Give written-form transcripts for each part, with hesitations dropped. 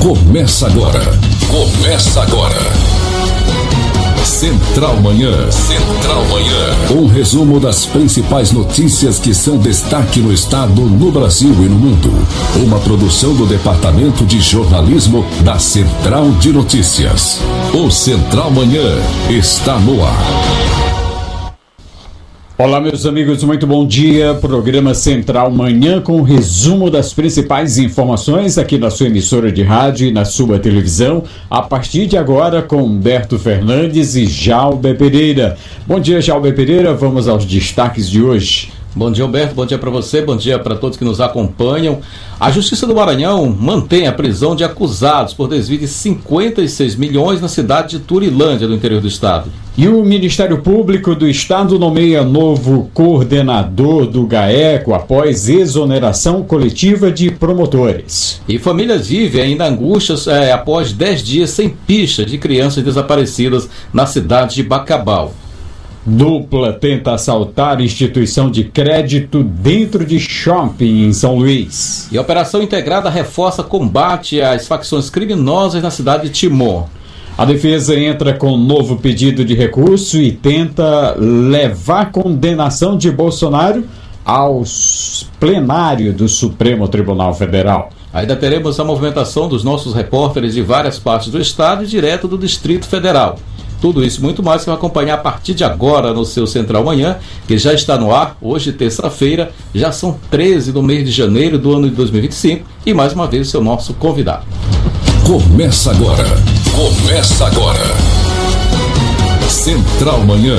Começa agora. Central Manhã. Um resumo das principais notícias que são destaque no estado, no Brasil e no mundo. Uma produção do Departamento de Jornalismo da Central de Notícias. O Central Manhã está no ar. Olá, meus amigos, muito bom dia. Programa Central Manhã com resumo das principais informações aqui na sua emissora de rádio e na sua televisão. A partir de agora com Humberto Fernandes e Jalber Pereira. Bom dia, Jalber Pereira. Vamos aos destaques de hoje. Bom dia, Humberto. Bom dia para você. Bom dia para todos que nos acompanham. A Justiça do Maranhão mantém a prisão de acusados por desvio de 56 milhões na cidade de Turilândia, no interior do estado. E o Ministério Público do Estado nomeia novo coordenador do GAECO após exoneração coletiva de promotores. E famílias vivem ainda angústias após 10 dias sem pista de crianças desaparecidas na cidade de Bacabal. Dupla tenta assaltar instituição de crédito dentro de shopping em São Luís. E a Operação Integrada reforça combate às facções criminosas na cidade de Timor. A defesa entra com novo pedido de recurso e tenta levar condenação de Bolsonaro ao plenário do Supremo Tribunal Federal. Ainda teremos a movimentação dos nossos repórteres de várias partes do estado e direto do Distrito Federal. Tudo isso e muito mais que vai acompanhar a partir de agora no seu Central Manhã, que já está no ar, hoje terça-feira, já são 13 do mês de janeiro do ano de 2025 e mais uma vez o seu nosso convidado. Começa agora. Central Manhã.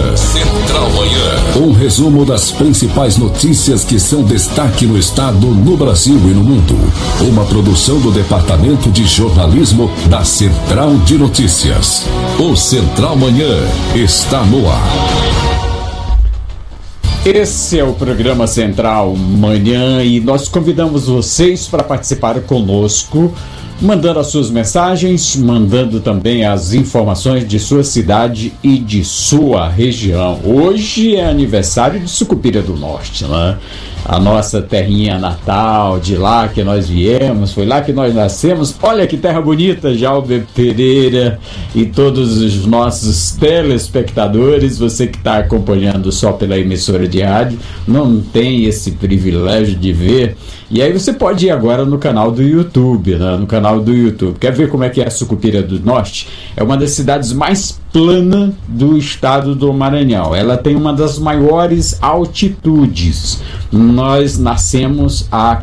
Um resumo das principais notícias que são destaque no estado, no Brasil e no mundo. Uma produção do Departamento de Jornalismo da Central de Notícias. O Central Manhã está no ar. Esse é o programa Central Manhã e nós convidamos vocês para participar conosco, mandando as suas mensagens, mandando também as informações de sua cidade e de sua região. Hoje é aniversário de Sucupira do Norte, né? A nossa terrinha natal, de lá que nós viemos, foi lá que nós nascemos. Olha que terra bonita, Jalber Pereira e todos os nossos telespectadores. Você que está acompanhando só pela emissora de rádio, não tem esse privilégio de ver. E aí você pode ir agora no canal do YouTube, né? No canal do YouTube. Quer ver como é que é a Sucupira do Norte? É uma das cidades mais planas do estado do Maranhão. Ela tem uma das maiores altitudes. Nós nascemos a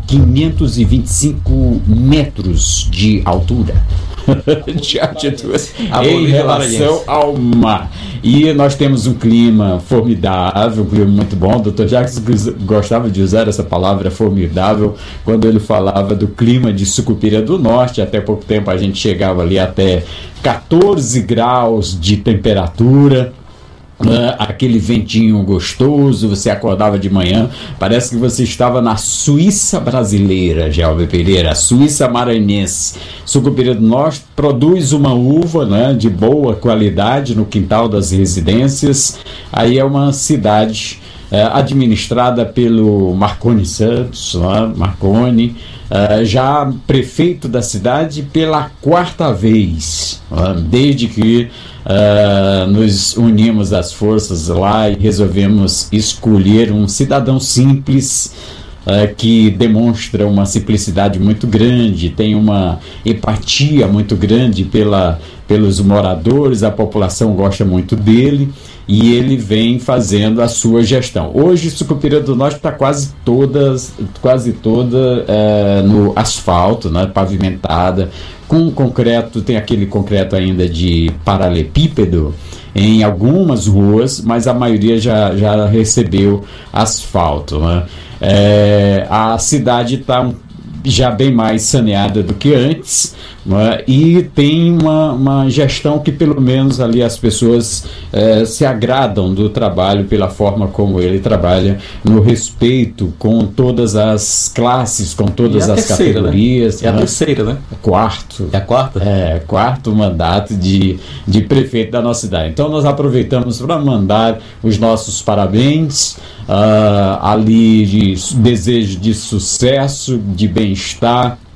525 metros de altura. De altitude em relação ao mar. E nós temos um clima formidável, um clima muito bom. O Dr. Jacques gostava de usar essa palavra formidável quando ele falava do clima de Sucupira do Norte. Até pouco tempo a gente chegava ali até 14 graus de temperatura. Aquele ventinho gostoso, você acordava de manhã, parece que você estava na Suíça brasileira, Jalber Pereira, a Suíça maranhense. Sucupira do Norte produz uma uva, né, de boa qualidade no quintal das residências. Aí é uma cidade administrada pelo Marconi Santos, né, Marconi, já prefeito da cidade pela 4ª vez, desde que nos unimos às forças lá e resolvemos escolher um cidadão simples, que demonstra uma simplicidade muito grande, tem uma empatia muito grande pelos moradores, a população gosta muito dele e ele vem fazendo a sua gestão. Hoje Sucupira do Norte está quase toda no asfalto, né, pavimentada, com concreto, tem aquele concreto ainda de paralelepípedo em algumas ruas, mas a maioria já recebeu asfalto, né? A cidade está já bem mais saneada do que antes, né? E tem uma gestão que pelo menos ali as pessoas se agradam do trabalho pela forma como ele trabalha, no respeito com todas as classes, com todas as categorias. Né? É a terceira, né? Quarto. É a quarta? Quarto mandato de prefeito da nossa cidade. Então nós aproveitamos para mandar os nossos parabéns, ali de desejo de sucesso, de bem-estar,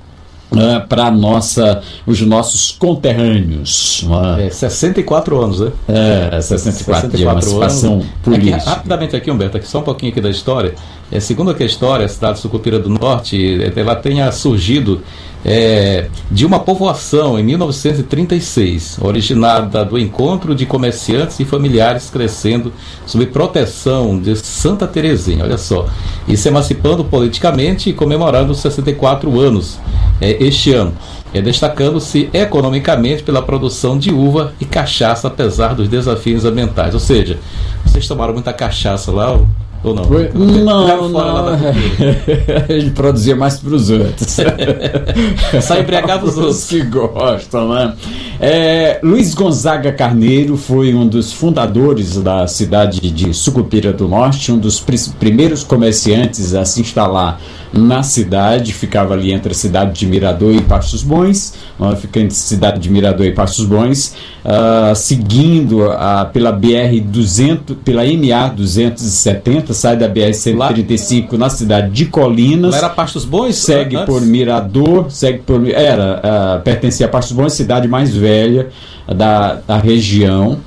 para os nossos conterrâneos. 64 anos, né? 64 de emancipação política. Rapidamente aqui, Humberto, só um pouquinho aqui da história. Segundo aqui a história, a cidade de Sucupira do Norte, ela tenha surgido de uma povoação em 1936, originada do encontro de comerciantes e familiares crescendo sob proteção de Santa Terezinha, olha só, e se emancipando politicamente e comemorando os 64 anos este ano, destacando-se economicamente pela produção de uva e cachaça, apesar dos desafios ambientais. Ou seja, vocês tomaram muita cachaça lá ou não? Não. Ele produzia mais para os outros. Só embriagava os outros. Que gostam, né? Luiz Gonzaga Carneiro foi um dos fundadores da cidade de Sucupira do Norte, um dos primeiros comerciantes a se instalar na cidade. Ficava ali entre a cidade de Mirador e Pastos Bons, fica entre a cidade de Mirador e Pastos Bons, seguindo pela pela MA 270, sai da BR-135 na cidade de Colinas. Lá era Pastos Bons? Segue por Mirador, pertencia a Pastos Bons, cidade mais velha da região.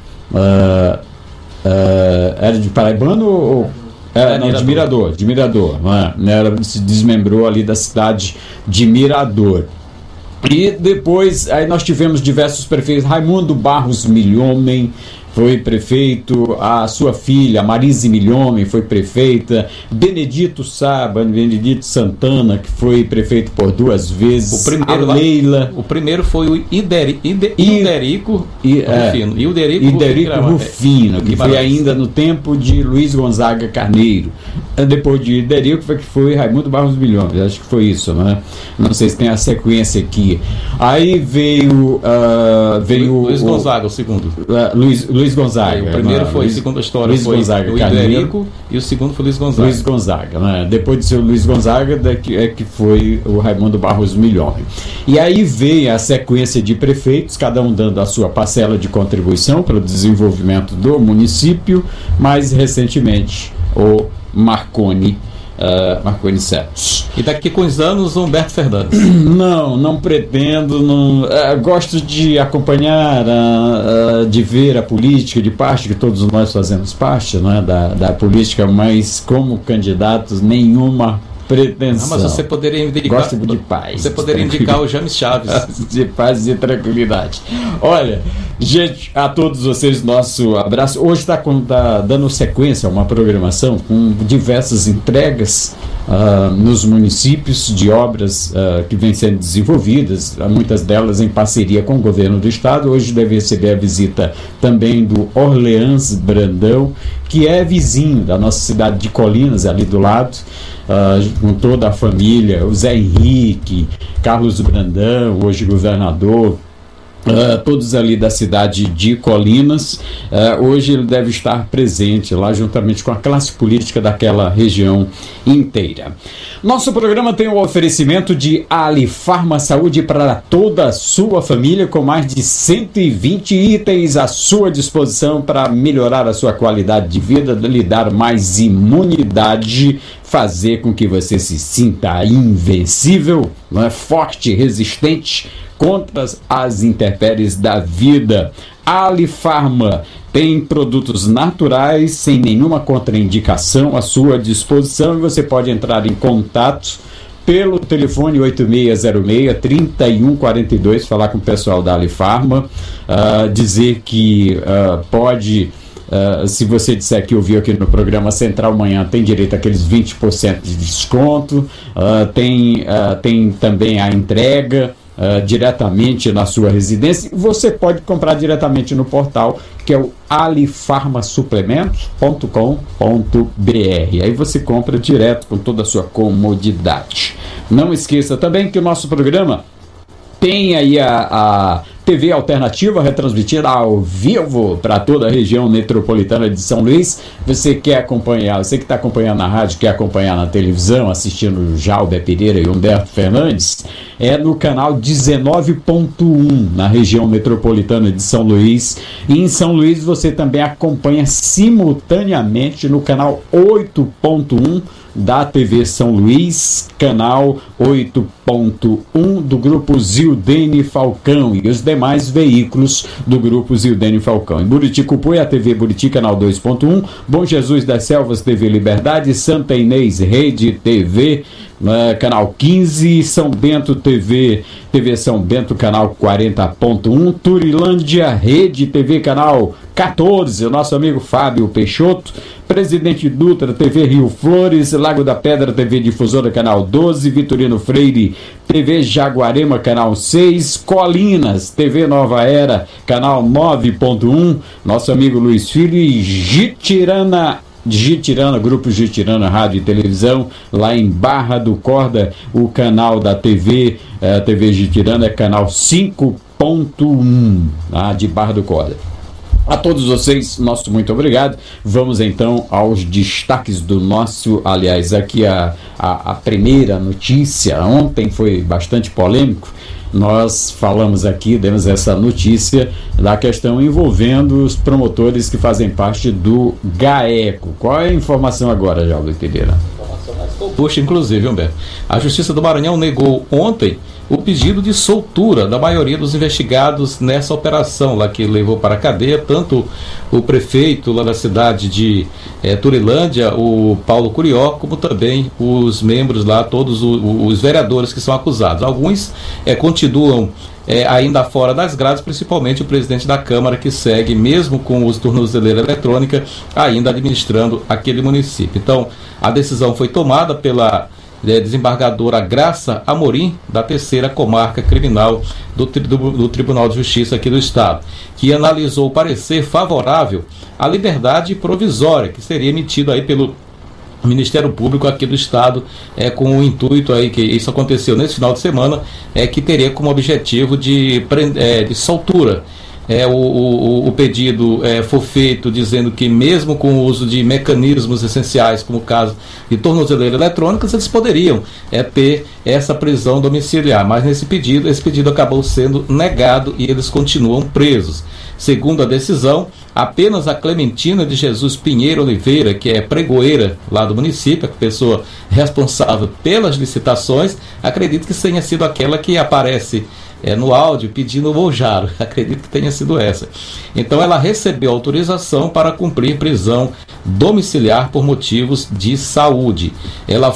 Era de Paraibano ou... de Mirador. Ela se desmembrou ali da cidade de Mirador. E depois aí nós tivemos diversos prefeitos. Raimundo Barros Milhomem foi prefeito, a sua filha Marise Milhomem foi prefeita, Benedito Santana, que foi prefeito por 2 vezes, o primeiro foi o Ilderico Rufino, que foi ainda no tempo de Luiz Gonzaga Carneiro. Depois de Ilderico foi Raimundo Barros Milhomem, acho que foi isso, né? Não sei se tem a sequência aqui. Aí veio Luiz Gonzaga, o segundo. Luiz Gonzaga. O primeiro foi, segundo a história, Luiz Gonzaga Ilderico, e o segundo foi Luiz Gonzaga. Né? Depois de ser o Luiz Gonzaga, que foi o Raimundo Barros Milhomem. E aí veio a sequência de prefeitos, cada um dando a sua parcela de contribuição para o desenvolvimento do município. Mais recentemente, o Marconi Santos. E daqui com os anos, Humberto Fernandes? Não pretendo. Gosto de acompanhar, de ver a política de parte, que todos nós fazemos parte, né, da política, mas como candidatos, nenhuma pretensão. Mas você poderia indicar. Gosto de paz. Você poderia indicar o James Chaves. De paz e tranquilidade. Olha, gente, a todos vocês, nosso abraço. Hoje está dando sequência a uma programação com diversas entregas nos municípios de obras que vêm sendo desenvolvidas, muitas delas em parceria com o governo do estado. Hoje deve receber a visita também do Orleans Brandão, que é vizinho da nossa cidade de Colinas, ali do lado, com toda a família, o Zé Henrique, Carlos Brandão, hoje governador, todos ali da cidade de Colinas. Hoje ele deve estar presente lá juntamente com a classe política daquela região inteira. Nosso programa tem o oferecimento de Alifarma Saúde para toda a sua família, com mais de 120 itens à sua disposição para melhorar a sua qualidade de vida, lhe dar mais imunidade, fazer com que você se sinta invencível, forte, resistente contra as intempéries da vida. Alifarma tem produtos naturais, sem nenhuma contraindicação à sua disposição, e você pode entrar em contato pelo telefone 8606-3142, falar com o pessoal da Alifarma, dizer que pode... se você disser que ouviu aqui no programa Central Manhã, tem direito àqueles 20% de desconto, tem também a entrega diretamente na sua residência. Você pode comprar diretamente no portal, que é o alifarmasuplementos.com.br. Aí você compra direto com toda a sua comodidade. Não esqueça também que o nosso programa tem aí a TV Alternativa retransmitida ao vivo para toda a região metropolitana de São Luís. Você quer acompanhar, você que está acompanhando na rádio, quer acompanhar na televisão, assistindo Jalber Pereira e Humberto Fernandes, é no canal 19.1 na região metropolitana de São Luís. E em São Luís você também acompanha simultaneamente no canal 8.1 da TV São Luís, canal 8.1 do Grupo Zildene Falcão e os demais veículos do Grupo Zildene Falcão. Em Buriti-Cupuí, a TV Buriti, canal 2.1, Bom Jesus das Selvas, TV Liberdade, Santa Inês, Rede TV, canal 15, São Bento TV São Bento, canal 40.1, Turilândia, Rede TV, canal 14, o nosso amigo Fábio Peixoto, Presidente Dutra, TV Rio Flores, Lago da Pedra, TV Difusora, canal 12, Vitorino Freire, TV Jaguarema, canal 6, Colinas, TV Nova Era, canal 9.1, nosso amigo Luiz Filho e Gitirana, Grupo Gitirana Rádio e Televisão, lá em Barra do Corda, o canal da TV Gitirana é canal 5.1, de Barra do Corda. A todos vocês, nosso muito obrigado. Vamos então aos destaques do nosso, aliás, aqui a primeira notícia. Ontem foi bastante polêmico. Nós falamos aqui, demos essa notícia da questão envolvendo os promotores que fazem parte do GAECO. Qual é a informação agora, Jaldo Pereira? Puxa, inclusive, Humberto, a Justiça do Maranhão negou ontem o pedido de soltura da maioria dos investigados nessa operação lá que levou para a cadeia, tanto o prefeito lá da cidade de Turilândia, o Paulo Curió, como também os membros lá, todos os vereadores que são acusados. Alguns continuam ainda fora das grades, principalmente o presidente da Câmara, que segue, mesmo com os tornozeleira eletrônica, ainda administrando aquele município. Então, a decisão foi tomada pela desembargadora Graça Amorim, da 3ª Comarca Criminal do Tribunal de Justiça aqui do Estado, que analisou o parecer favorável à liberdade provisória, que seria emitido aí pelo Ministério Público aqui do Estado, com o intuito aí, que isso aconteceu nesse final de semana, que teria como objetivo de soltura. O pedido foi feito dizendo que mesmo com o uso de mecanismos essenciais, como o caso de tornozeleira eletrônicas, eles poderiam ter essa prisão domiciliar, mas esse pedido acabou sendo negado e eles continuam presos. Segundo a decisão, apenas a Clementina de Jesus Pinheiro Oliveira, que é pregoeira lá do município, a pessoa responsável pelas licitações, acredito que tenha sido aquela que aparece no áudio pedindo o Vojaro, acredito que tenha sido essa. Então ela recebeu autorização para cumprir prisão domiciliar por motivos de saúde. Ela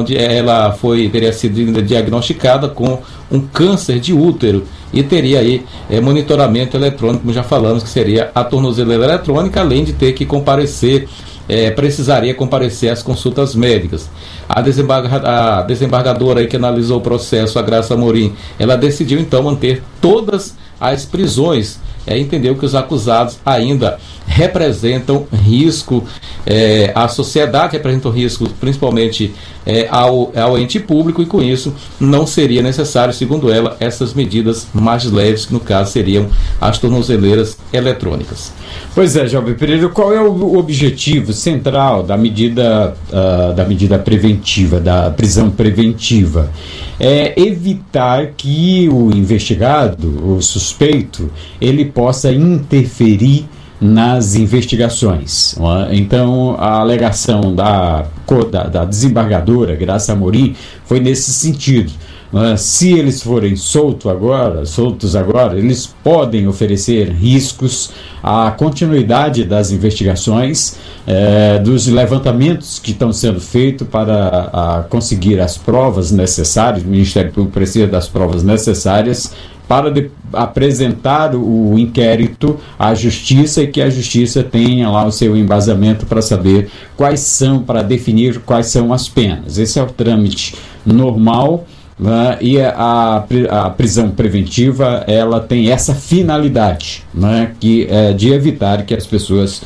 teria sido diagnosticada com um câncer de útero e teria aí monitoramento eletrônico, como já falamos, que seria a tornozeleira eletrônica, além de ter que comparecer, precisaria comparecer às consultas médicas. A desembargadora aí que analisou o processo, a Graça Amorim, ela decidiu então manter todas as prisões. Entendeu que os acusados ainda representam risco à sociedade, representam risco principalmente ao ente público, e com isso não seria necessário, segundo ela, essas medidas mais leves, que no caso seriam as tornozeleiras eletrônicas. Pois é, Jovem Pereira, qual é o objetivo central da medida preventiva, da prisão preventiva? É evitar que o investigado, o suspeito, ele possa interferir nas investigações. Então, a alegação da desembargadora Graça Amorim foi nesse sentido. Se eles forem soltos agora, eles podem oferecer riscos à continuidade das investigações, dos levantamentos que estão sendo feitos para conseguir as provas necessárias. O Ministério Público precisa das provas necessárias para apresentar o inquérito à Justiça, e que a Justiça tenha lá o seu embasamento para saber para definir quais são as penas. Esse é o trâmite normal. E a prisão preventiva, ela tem essa finalidade, que é de evitar que as pessoas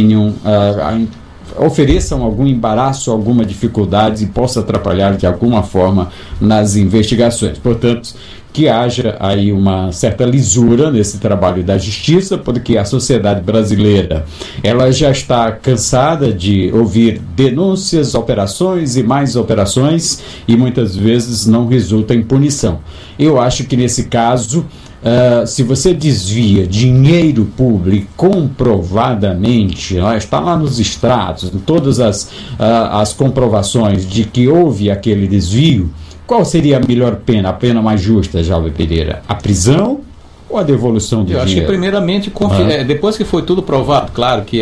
ofereçam algum embaraço, alguma dificuldade e possa atrapalhar de alguma forma nas investigações. Portanto, que haja aí uma certa lisura nesse trabalho da Justiça, porque a sociedade brasileira, ela já está cansada de ouvir denúncias, operações e mais operações, e muitas vezes não resulta em punição. Eu acho que nesse caso se você desvia dinheiro público comprovadamente, está lá nos extratos, em todas as comprovações de que houve aquele desvio, qual seria a melhor pena, a pena mais justa, Jalber Pereira? A prisão ou a devolução do dinheiro? Eu acho que primeiramente, depois que foi tudo provado, claro que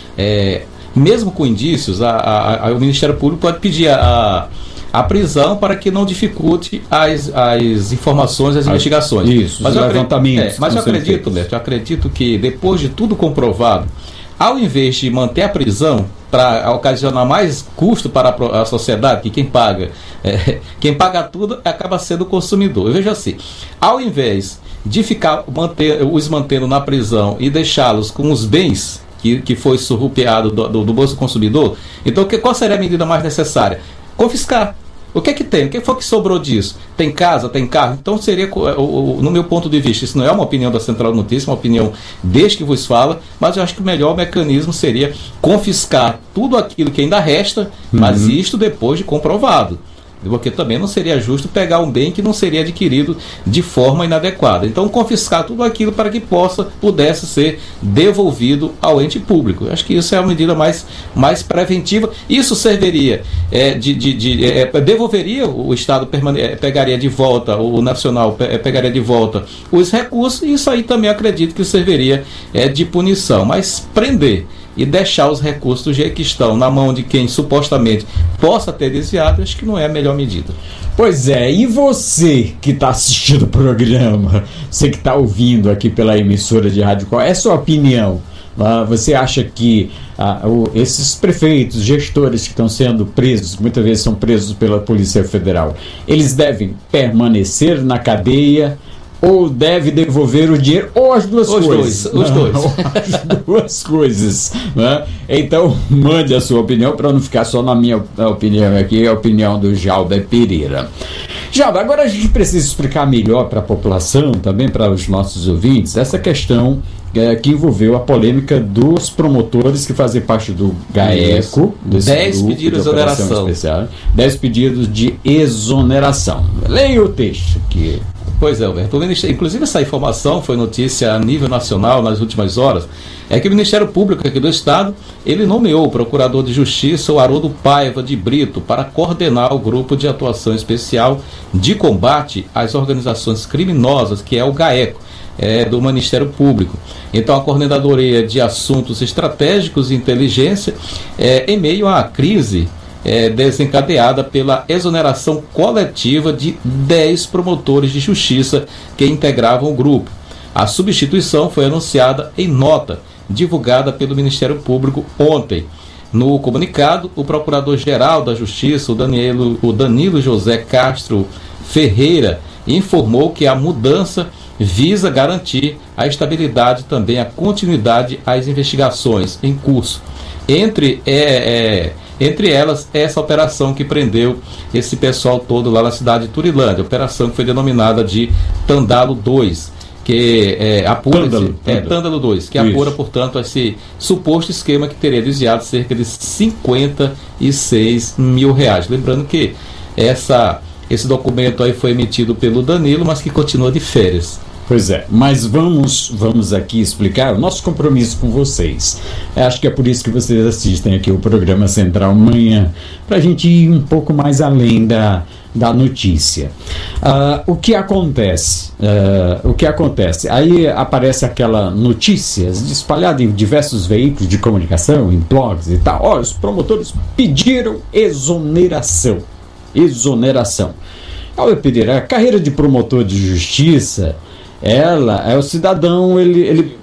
mesmo com indícios, o Ministério Público pode pedir a prisão para que não dificulte as informações, as investigações. Isso, mas os levantamentos. Mas eu acredito que depois de tudo comprovado, ao invés de manter a prisão para ocasionar mais custo para a sociedade, que quem paga tudo acaba sendo o consumidor. Eu vejo assim, ao invés de os mantendo na prisão e deixá-los com os bens que foi surrupiado do bolso do consumidor, então qual seria a medida mais necessária? Confiscar. O que é que tem? O que foi que sobrou disso? Tem casa, tem carro? Então seria, no meu ponto de vista, isso não é uma opinião da Central Notícia, uma opinião desde que vos fala, mas eu acho que o melhor mecanismo seria confiscar tudo aquilo que ainda resta, mas isto depois de comprovado. Porque também não seria justo pegar um bem que não seria adquirido de forma inadequada. Então, confiscar tudo aquilo para que pudesse ser devolvido ao ente público. Acho que isso é a medida mais preventiva. Isso serviria, devolveria, o Estado pegaria de volta, o Nacional pegaria de volta os recursos, e isso aí também acredito que serviria de punição. Mas prender e deixar os recursos do jeito que estão na mão de quem supostamente possa ter desviado, acho que não é a melhor medida. Pois é, e você que está assistindo o programa, você que está ouvindo aqui pela emissora de rádio, qual é a sua opinião? Você acha que esses prefeitos, gestores que estão sendo presos, muitas vezes são presos pela Polícia Federal, eles devem permanecer na cadeia ou deve devolver o dinheiro, ou as duas coisas? Os dois. As duas coisas. Né? Então, mande a sua opinião, para não ficar só na minha opinião aqui, a opinião do Jalber Pereira. Jalber, agora a gente precisa explicar melhor para a população, também para os nossos ouvintes, essa questão que envolveu a polêmica dos promotores que fazem parte do GAECO. 10 pedidos de exoneração. 10 pedidos de exoneração. Leia o texto aqui. Pois é, Alberto. Inclusive essa informação foi notícia a nível nacional nas últimas horas, que o Ministério Público aqui do Estado, ele nomeou o Procurador de Justiça, o Haroldo Paiva de Brito, para coordenar o Grupo de Atuação Especial de Combate às Organizações Criminosas, que é o GAECO, do Ministério Público. Então, a Coordenadoria de Assuntos Estratégicos e Inteligência, em meio à crise desencadeada pela exoneração coletiva de 10 promotores de justiça que integravam o grupo. A substituição foi anunciada em nota divulgada pelo Ministério Público ontem. No comunicado, o Procurador-Geral da Justiça, o Danilo José Castro Ferreira, informou que a mudança visa garantir a estabilidade e também a continuidade às investigações em curso. Entre elas, essa operação que prendeu esse pessoal todo lá na cidade de Turilândia, operação que foi denominada de Tândalo 2, que apura Tândalo 2, que apura, portanto, esse suposto esquema que teria desviado cerca de R$56 mil. Lembrando que esse documento aí foi emitido pelo Danilo, mas que continua de férias. Pois é, mas vamos aqui explicar o nosso compromisso com vocês. Acho que é por isso que vocês assistem aqui o programa Central Manhã, para a gente ir um pouco mais além da notícia. O que acontece? Aí aparece aquela notícia espalhada em diversos veículos de comunicação, em blogs e tal. Olha, os promotores pediram exoneração. Olha, Pereira, a carreira de promotor de justiça, o cidadão, ele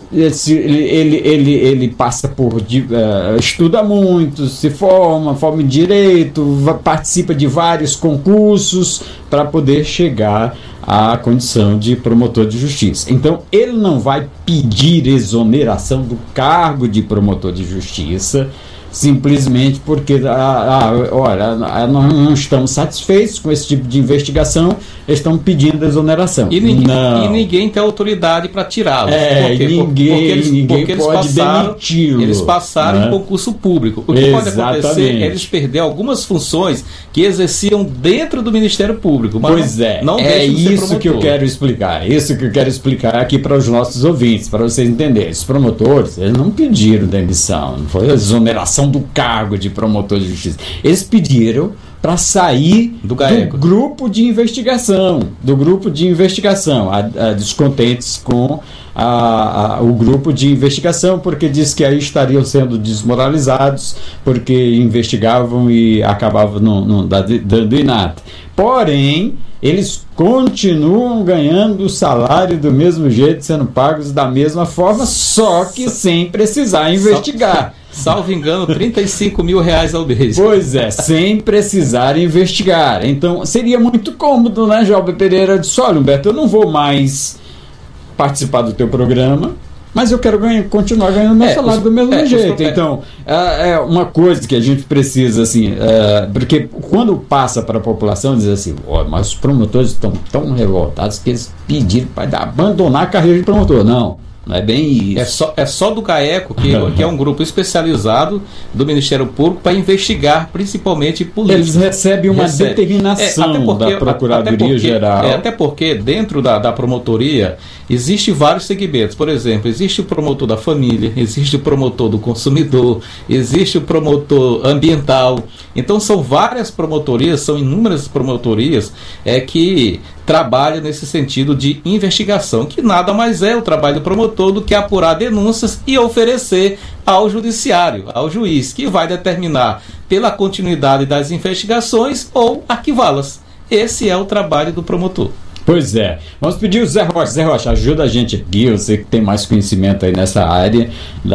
passa por estuda muito, se forma em direito, participa de vários concursos para poder chegar à condição de promotor de justiça. Então ele não vai pedir exoneração do cargo de promotor de justiça simplesmente porque olha, nós não estamos satisfeitos com esse tipo de investigação, eles estão pedindo exoneração. E ninguém tem autoridade para tirá-los. Ninguém pode demiti-lo. Eles passaram em concurso público. O que pode acontecer é eles perder algumas funções que exerciam dentro do Ministério Público. Mas pois não isso que eu quero explicar. Isso que eu quero explicar aqui para os nossos ouvintes, para vocês entenderem. Os promotores, eles não pediram demissão, não foi a exoneração do cargo de promotor de justiça. Eles pediram para sair do grupo de investigação, descontentes com o grupo de investigação, porque diz que aí estariam sendo desmoralizados, porque investigavam e acabavam não dando em nada. Porém, eles continuam ganhando o salário do mesmo jeito, sendo pagos da mesma forma, só que sem precisar investigar. Salvo engano, R$35 mil ao mês. Pois é, sem precisar investigar. Então, seria muito cômodo, né, João Pereira? Disse, olha, Humberto, eu não vou mais participar do teu programa, mas eu quero continuar ganhando meu salário do mesmo jeito. Então, é uma coisa que a gente precisa, assim, porque quando passa para a população, diz assim, mas os promotores estão tão revoltados que eles pediram para abandonar a carreira de promotor. Não é bem isso. É só do GAECO, que é um grupo especializado do Ministério Público para investigar principalmente políticos. Eles recebem uma determinação da Procuradoria Geral. Até porque dentro da promotoria existem vários segmentos. Por exemplo, existe o promotor da família, existe o promotor do consumidor, existe o promotor ambiental. Então são várias promotorias, são inúmeras promotorias que trabalham nesse sentido de investigação, que nada mais é o trabalho do promotor do que apurar denúncias e oferecer ao judiciário, ao juiz, que vai determinar pela continuidade das investigações ou arquivá-las. Esse é o trabalho do promotor. Pois é. Vamos pedir o Zé Rocha. Zé Rocha, ajuda a gente aqui, você que tem mais conhecimento aí nessa área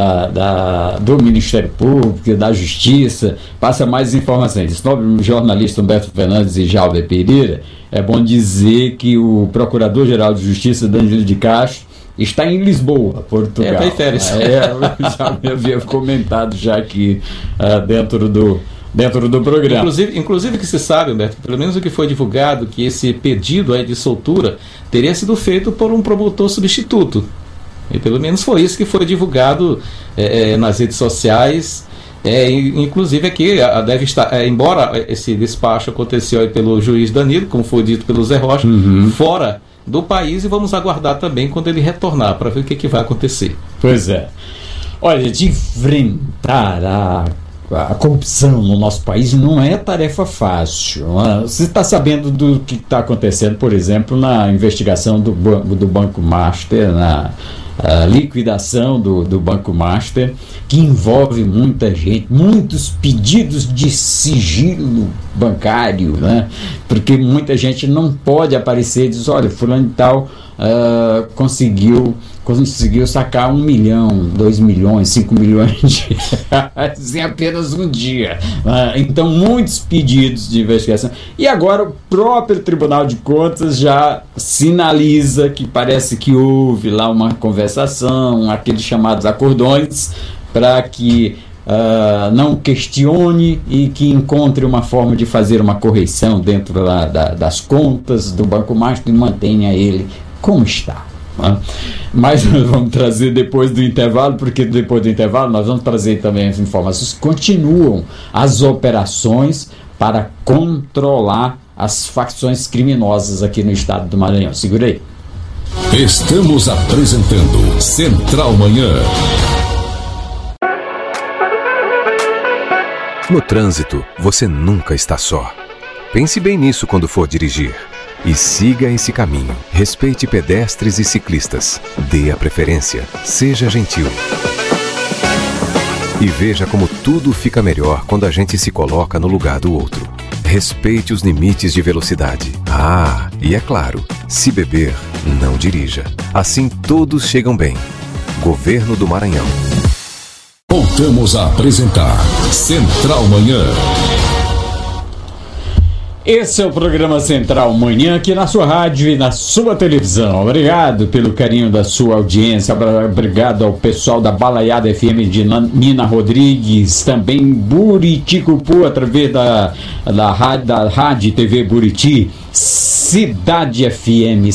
do Ministério Público, da Justiça, passa mais informações. Nobre jornalista Humberto Fernandes e Jalber Pereira, é bom dizer que o Procurador-Geral de Justiça, Danilo de Castro, está em Lisboa, Portugal. Está em férias. Eu já me havia comentado já aqui dentro do programa. Inclusive que se sabe, Humberto, pelo menos o que foi divulgado, que esse pedido aí de soltura teria sido feito por um promotor substituto. E pelo menos foi isso que foi divulgado nas redes sociais. Inclusive aqui deve estar, embora esse despacho aconteceu aí pelo juiz Danilo, como foi dito pelo Zé Rocha, fora do país, e vamos aguardar também quando ele retornar para ver o que vai acontecer. Pois é. Olha, de enfrentar a corrupção no nosso país não é tarefa fácil. Você está sabendo do que está acontecendo, por exemplo, na investigação do Banco Master, na liquidação do Banco Master, que envolve muita gente, muitos pedidos de sigilo bancário, né? Porque muita gente não pode aparecer e diz, olha, fulano e tal conseguiu sacar 1 milhão, 2 milhões, 5 milhões de reais em apenas um dia. Então, muitos pedidos de investigação. E agora o próprio Tribunal de Contas já sinaliza que parece que houve lá uma conversação, aqueles chamados acordões, para que não questione e que encontre uma forma de fazer uma correção dentro das contas do Banco Master e mantenha ele como está. Mas nós vamos trazer depois do intervalo, porque depois do intervalo nós vamos trazer também as informações. Continuam as operações para controlar as facções criminosas aqui no estado do Maranhão. Segura aí. Estamos apresentando Central Manhã. No trânsito, você nunca está só. Pense bem nisso quando for dirigir. E siga esse caminho. Respeite pedestres e ciclistas. Dê a preferência. Seja gentil. E veja como tudo fica melhor quando a gente se coloca no lugar do outro. Respeite os limites de velocidade. E é claro, se beber, não dirija. Assim todos chegam bem. Governo do Maranhão. Voltamos a apresentar Central Manhã. Esse é o programa Central Manhã, aqui na sua rádio e na sua televisão. Obrigado pelo carinho da sua audiência. Obrigado ao pessoal da Balaiada FM de Nina Rodrigues, também Buriticupu, através da Rádio TV Buriti. Cidade FM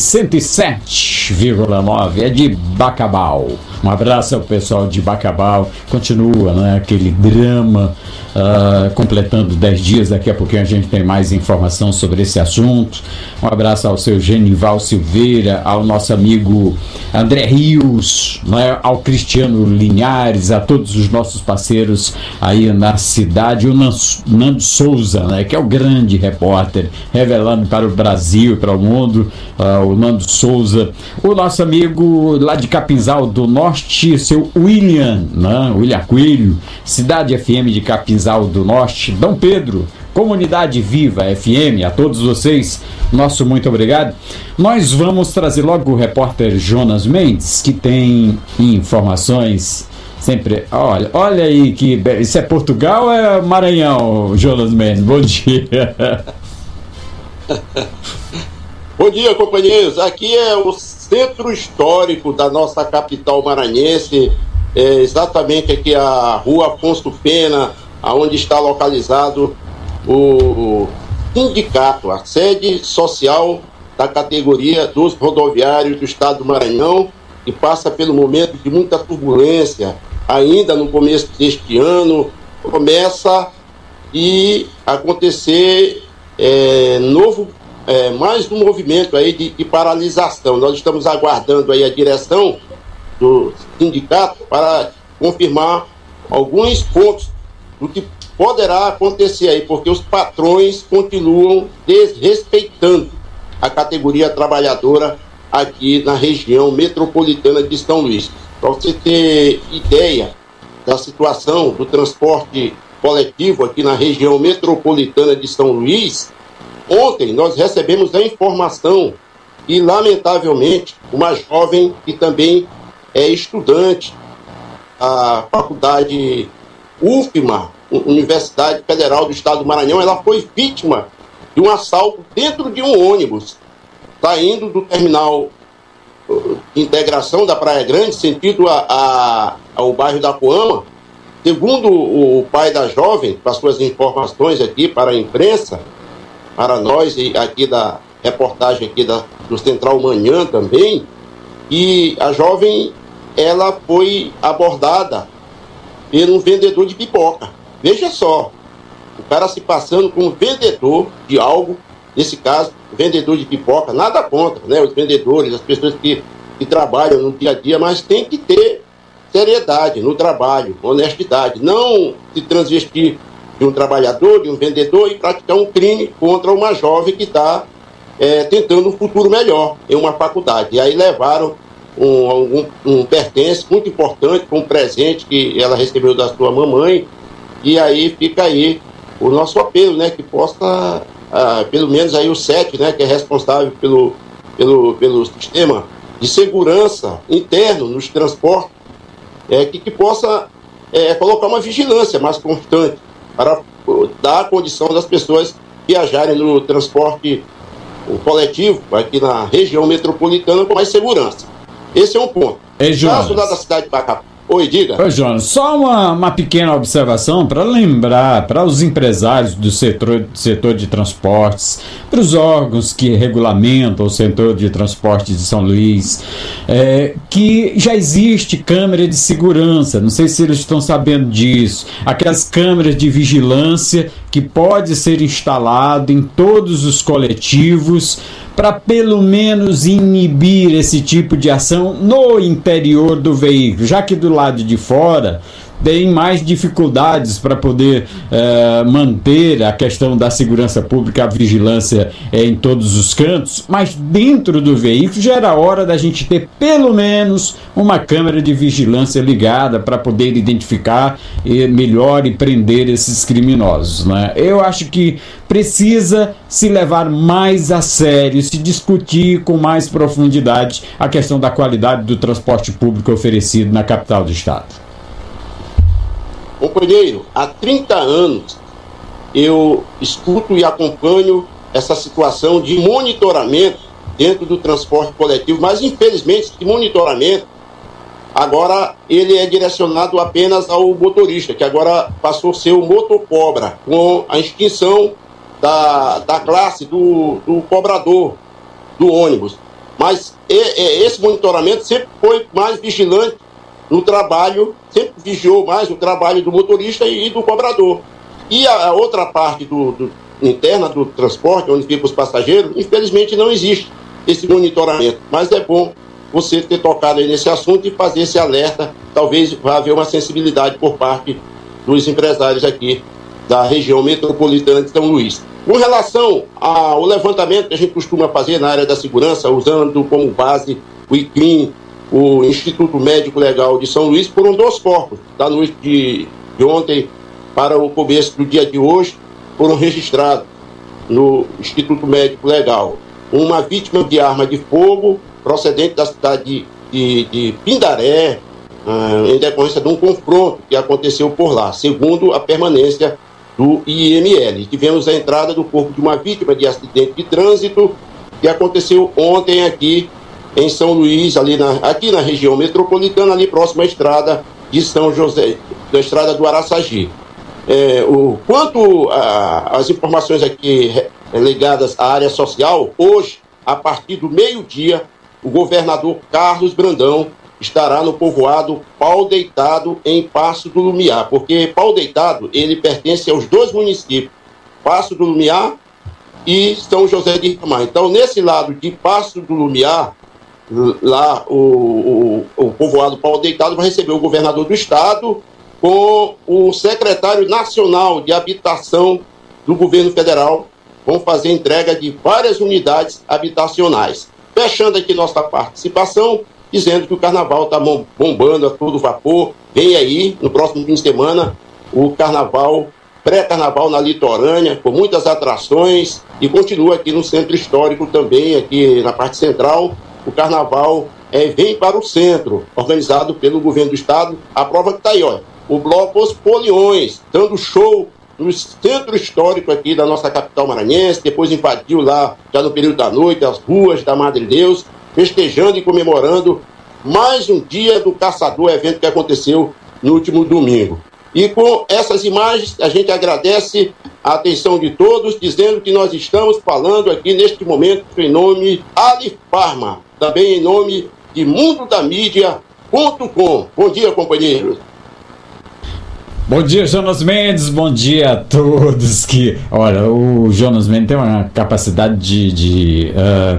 107,9, é de Bacabal. Um abraço ao pessoal de Bacabal. Continua, né, aquele drama, completando 10 dias. Daqui a pouquinho a gente tem mais informação sobre esse assunto. Um abraço ao seu Genival Silveira, ao nosso amigo André Rios, né, ao Cristiano Linhares, a todos os nossos parceiros aí na cidade. O Nando Souza, né, que é o grande repórter, revelando para o Brasil e para o mundo, o Nando Souza. O nosso amigo lá de Capinzal do Norte, seu William, né, William Coelho, Cidade FM de Capinzal do Norte. Dom Pedro, Comunidade Viva FM, a todos vocês, nosso muito obrigado. Nós vamos trazer logo o repórter Jonas Mendes, que tem informações sempre. Olha aí, que isso é Portugal ou é Maranhão, Jonas Mendes? Bom dia. Bom dia, companheiros. Aqui é o centro histórico da nossa capital maranhense, exatamente aqui a Rua Afonso Pena, onde está localizado o sindicato, a sede social da categoria dos rodoviários do estado do Maranhão, que passa pelo momento de muita turbulência. Ainda no começo deste ano começa a acontecer mais um movimento aí de paralisação. Nós estamos aguardando aí a direção do sindicato para confirmar alguns pontos do que poderá acontecer aí, porque os patrões continuam desrespeitando a categoria trabalhadora aqui na região metropolitana de São Luís. Para você ter ideia da situação do transporte coletivo aqui na região metropolitana de São Luís, ontem nós recebemos a informação que, lamentavelmente, uma jovem que também é estudante da faculdade UFMA, Universidade Federal do Estado do Maranhão, ela foi vítima de um assalto dentro de um ônibus, saindo do terminal de integração da Praia Grande, sentido ao bairro da Coama. Segundo o pai da jovem, passou as informações aqui para a imprensa, para nós e aqui da reportagem aqui do Central Manhã também, e a jovem, ela foi abordada por um vendedor de pipoca. Veja só, o cara se passando como vendedor de algo, nesse caso, vendedor de pipoca, nada contra, né? Os vendedores, as pessoas que trabalham no dia a dia, mas tem que ter seriedade no trabalho, honestidade, não se transvestir de um trabalhador, de um vendedor e praticar um crime contra uma jovem que está tentando um futuro melhor em uma faculdade. E aí levaram um pertence muito importante, um presente que ela recebeu da sua mamãe, e aí fica aí o nosso apelo, né, que possa, pelo menos aí o SET, né, que é responsável pelo sistema de segurança interno nos transportes, que possa colocar uma vigilância mais constante para dar a condição das pessoas viajarem no transporte coletivo aqui na região metropolitana com mais segurança. Esse é um ponto. Caso lá da cidade de Bacabal. Oi, diga. Oi, Jonas. Só uma pequena observação para lembrar para os empresários do setor de transportes, para os órgãos que regulamentam o setor de transportes de São Luís, que já existe câmera de segurança. Não sei se eles estão sabendo disso. Aquelas câmeras de vigilância que pode ser instalado em todos os coletivos para pelo menos inibir esse tipo de ação no interior do veículo, já que do lado de fora tem mais dificuldades para poder manter a questão da segurança pública, a vigilância em todos os cantos, mas dentro do veículo já era hora da gente ter pelo menos uma câmera de vigilância ligada para poder identificar melhor e prender esses criminosos, né? Eu acho que precisa se levar mais a sério, se discutir com mais profundidade a questão da qualidade do transporte público oferecido na capital do estado. Companheiro, há 30 anos eu escuto e acompanho essa situação de monitoramento dentro do transporte coletivo, mas infelizmente esse monitoramento agora ele é direcionado apenas ao motorista, que agora passou a ser o motocobra, com a extinção da classe do cobrador do ônibus. Mas esse monitoramento sempre foi mais vigilante no trabalho, sempre vigiou mais o trabalho do motorista e do cobrador. E a outra parte interna do transporte, onde ficam os passageiros, infelizmente não existe esse monitoramento. Mas é bom você ter tocado aí nesse assunto e fazer esse alerta. Talvez vá haver uma sensibilidade por parte dos empresários aqui da região metropolitana de São Luís. Com relação ao levantamento que a gente costuma fazer na área da segurança, usando como base o ICRIM, o Instituto Médico Legal de São Luís, foram 2 corpos. Da noite de ontem para o começo do dia de hoje, foram registrados no Instituto Médico Legal uma vítima de arma de fogo procedente da cidade de Pindaré, em decorrência de um confronto que aconteceu por lá, segundo a permanência do IML. Tivemos a entrada do corpo de uma vítima de acidente de trânsito que aconteceu ontem aqui em São Luís, aqui na região metropolitana, ali próximo à estrada de São José, da estrada do Araçagi. Quanto às informações aqui ligadas à área social, hoje, a partir do meio-dia, o governador Carlos Brandão estará no povoado Pau Deitado, em Passo do Lumiar, porque Pau Deitado, ele pertence aos 2 municípios, Passo do Lumiar e São José de Ribamar. Então, nesse lado de Passo do Lumiar, lá o povoado Pau Deitado vai receber o governador do estado com o secretário nacional de habitação do governo federal. Vão fazer entrega de várias unidades habitacionais. Fechando aqui nossa participação, dizendo que o carnaval está bombando a todo vapor. Vem aí, no próximo fim de semana, o carnaval, pré-carnaval na litorânea, com muitas atrações, e continua aqui no centro histórico também, aqui na parte central. O carnaval vem para o centro, organizado pelo governo do estado. A prova que está aí, olha, o bloco Os Poliões, dando show no centro histórico aqui da nossa capital maranhense, depois invadiu lá, já no período da noite, as ruas da Madre Deus, festejando e comemorando mais um dia do Caçador, evento que aconteceu no último domingo. E com essas imagens, a gente agradece a atenção de todos, dizendo que nós estamos falando aqui neste momento em nome de Alifarma, também em nome de mundodamídia.com. Bom dia, companheiros. Bom dia, Jonas Mendes, bom dia a todos. Olha, o Jonas Mendes tem uma capacidade de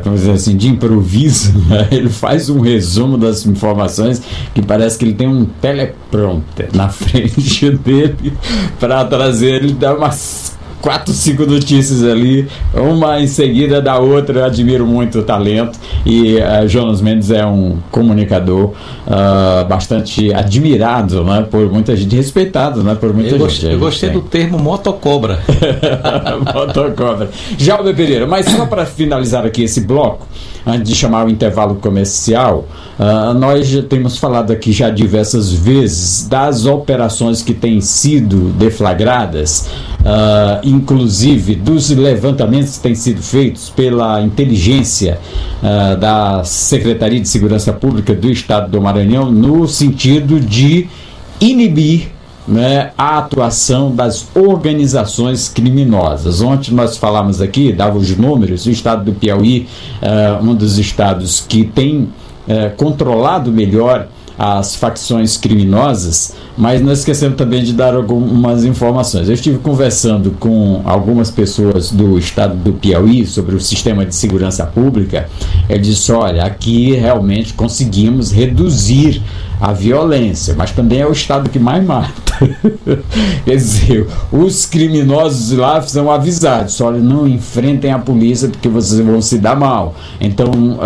improviso, né? Ele faz um resumo das informações que parece que ele tem um teleprompter na frente dele para trazer, ele dá umas 4, 5 notícias ali, uma em seguida da outra. Eu admiro muito o talento, e Jonas Mendes é um comunicador bastante admirado, né, por muita gente, respeitado, né, por muita gente. Eu gostei do termo motocobra. Motocobra. Jalber Pereira, mas só para finalizar aqui esse bloco, antes de chamar o intervalo comercial, nós já temos falado aqui já diversas vezes das operações que têm sido deflagradas, inclusive dos levantamentos que têm sido feitos pela inteligência da Secretaria de Segurança Pública do Estado do Maranhão, no sentido de inibir, né, a atuação das organizações criminosas. Ontem nós falamos aqui, dava os números, o estado do Piauí, um dos estados que tem controlado melhor as facções criminosas, mas nós esquecemos também de dar algumas informações. Eu estive conversando com algumas pessoas do estado do Piauí sobre o sistema de segurança pública. Eu disse, olha, aqui realmente conseguimos reduzir a violência, mas também é o estado que mais mata. Quer dizer, os criminosos lá são avisados, olha, não enfrentem a polícia porque vocês vão se dar mal. Então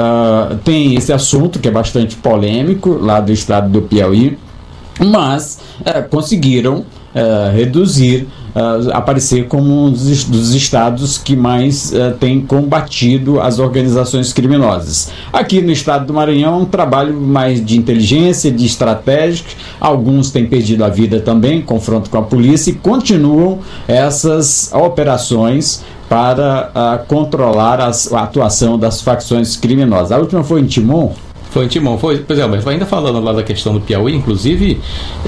tem esse assunto que é bastante polêmico lá do estado do Piauí, mas conseguiram reduzir, aparecer como um dos estados que mais tem combatido as organizações criminosas. Aqui no estado do Maranhão, um trabalho mais de inteligência, de estratégia. Alguns têm perdido a vida também, confronto com a polícia, e continuam essas operações para controlar a atuação das facções criminosas. A última foi em Timon? Foi em Timon, foi. Pois é, mas ainda falando lá da questão do Piauí, inclusive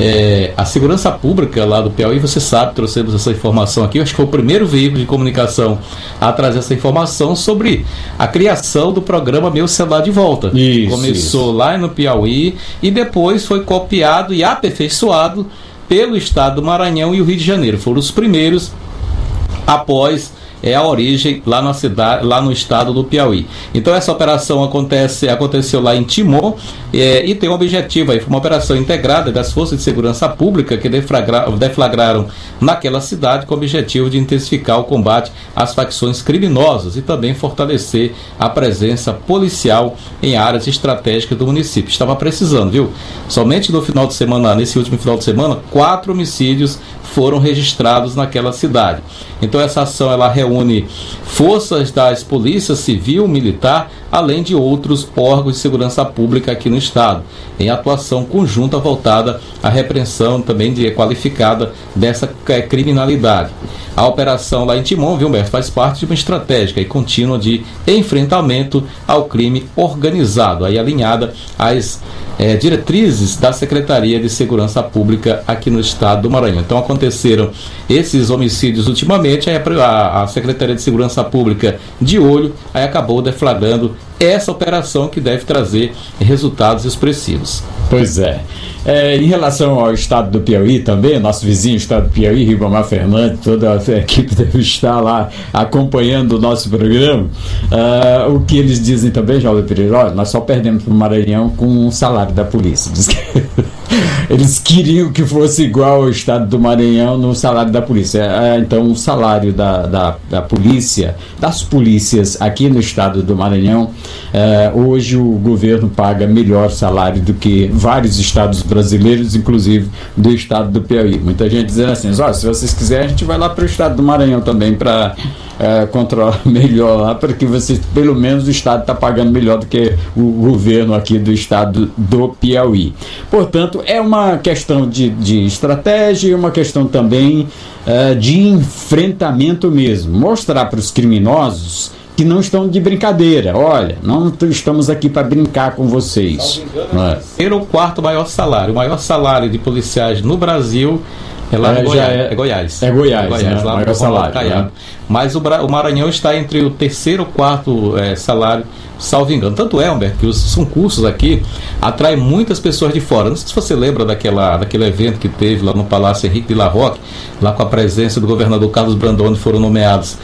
a segurança pública lá do Piauí, você sabe, trouxemos essa informação aqui, eu acho que foi o primeiro veículo de comunicação a trazer essa informação sobre a criação do programa Meu Celular de Volta. Começou lá no Piauí e depois foi copiado e aperfeiçoado pelo estado do Maranhão e o Rio de Janeiro. Foram os primeiros após a origem lá na cidade, lá no estado do Piauí. Então essa operação aconteceu lá em Timon e tem um objetivo aí, foi uma operação integrada das forças de segurança pública que deflagraram naquela cidade com o objetivo de intensificar o combate às facções criminosas e também fortalecer a presença policial em áreas estratégicas do município. Estava precisando, viu? Somente no final de semana, nesse último final de semana, 4 homicídios foram registrados naquela cidade. Então essa ação ela reúne forças das polícias civil, militar, além de outros órgãos de segurança pública aqui no estado, em atuação conjunta voltada à repreensão também qualificada dessa criminalidade. A operação lá em Timon, viu, Humberto, faz parte de uma estratégia e contínua de enfrentamento ao crime organizado, aí alinhada às diretrizes da Secretaria de Segurança Pública aqui no estado do Maranhão. Então aconteceram esses homicídios ultimamente, aí a Secretaria de Segurança Pública de olho, aí acabou deflagrando essa operação que deve trazer resultados expressivos. Pois é. Em relação ao estado do Piauí também, nosso vizinho estado do Piauí, Ribamar Fernandes, toda a equipe deve estar lá acompanhando o nosso programa. O que eles dizem também, João Pereira, nós só perdemos para o Maranhão com o salário da polícia. Diz que eles queriam que fosse igual ao estado do Maranhão no salário da polícia. Então o salário da polícia, das polícias aqui no estado do Maranhão, hoje o governo paga melhor salário do que vários estados brasileiros, inclusive do estado do Piauí. Muita gente dizendo assim, se vocês quiserem a gente vai lá para o estado do Maranhão também para controlar melhor lá, porque vocês, pelo menos o estado está pagando melhor do que o governo aqui do estado do Piauí. Portanto, é uma questão de estratégia e uma questão também de enfrentamento mesmo. Mostrar para os criminosos que não estão de brincadeira. Olha, não estamos aqui para brincar com vocês. Era o quarto maior salário. O maior salário de policiais no Brasil é lá em Goiás. É Goiás, né? Lá no salário. Né? Mas o Maranhão está entre o terceiro ou quarto salário, salvo engano. Tanto é, Humberto, que os concursos aqui atraem muitas pessoas de fora. Não sei se você lembra daquele evento que teve lá no Palácio Henrique de La Roque, lá com a presença do governador Carlos Brandão, onde foram nomeados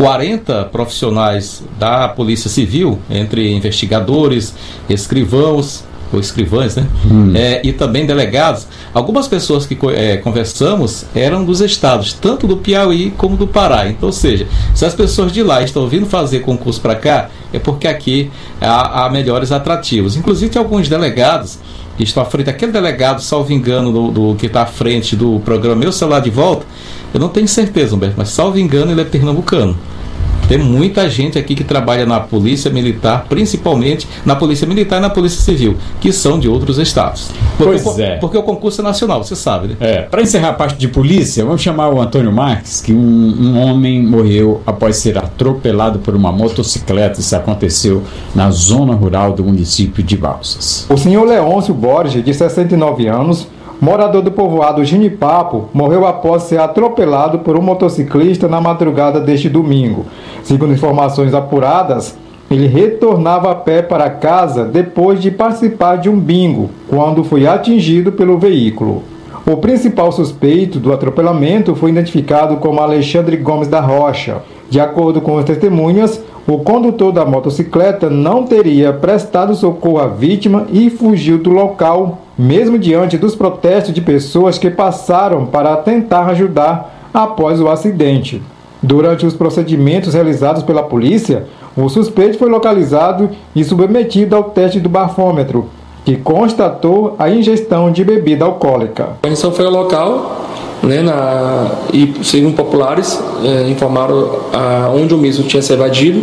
40 profissionais da Polícia Civil, entre investigadores, escrivãos, ou escrivães, né? E também delegados. Algumas pessoas que conversamos eram dos estados, tanto do Piauí como do Pará. Então, ou seja, se as pessoas de lá estão vindo fazer concurso para cá, é porque aqui há melhores atrativos. Inclusive, tem alguns delegados que estão à frente. Aquele delegado, salvo engano, do que está à frente do programa Meu Celular de Volta, eu não tenho certeza, Humberto, mas salvo engano, ele é pernambucano. Tem muita gente aqui que trabalha na Polícia Militar, principalmente na Polícia Militar e na Polícia Civil, que são de outros estados. Porque o concurso é nacional, você sabe, né? Para encerrar a parte de polícia, vamos chamar o Antônio Marques, que um homem morreu após ser atropelado por uma motocicleta. Isso aconteceu na zona rural do município de Balsas. O senhor Leôncio Borges, de 69 anos, morador do povoado Ginipapo, morreu após ser atropelado por um motociclista na madrugada deste domingo. Segundo informações apuradas, ele retornava a pé para casa depois de participar de um bingo, quando foi atingido pelo veículo. O principal suspeito do atropelamento foi identificado como Alexandre Gomes da Rocha. De acordo com as testemunhas, o condutor da motocicleta não teria prestado socorro à vítima e fugiu do local, mesmo diante dos protestos de pessoas que passaram para tentar ajudar após o acidente. Durante os procedimentos realizados pela polícia, o suspeito foi localizado e submetido ao teste do bafômetro, que constatou a ingestão de bebida alcoólica. A missão foi ao local, e segundo populares, informaram onde o mesmo tinha se evadido,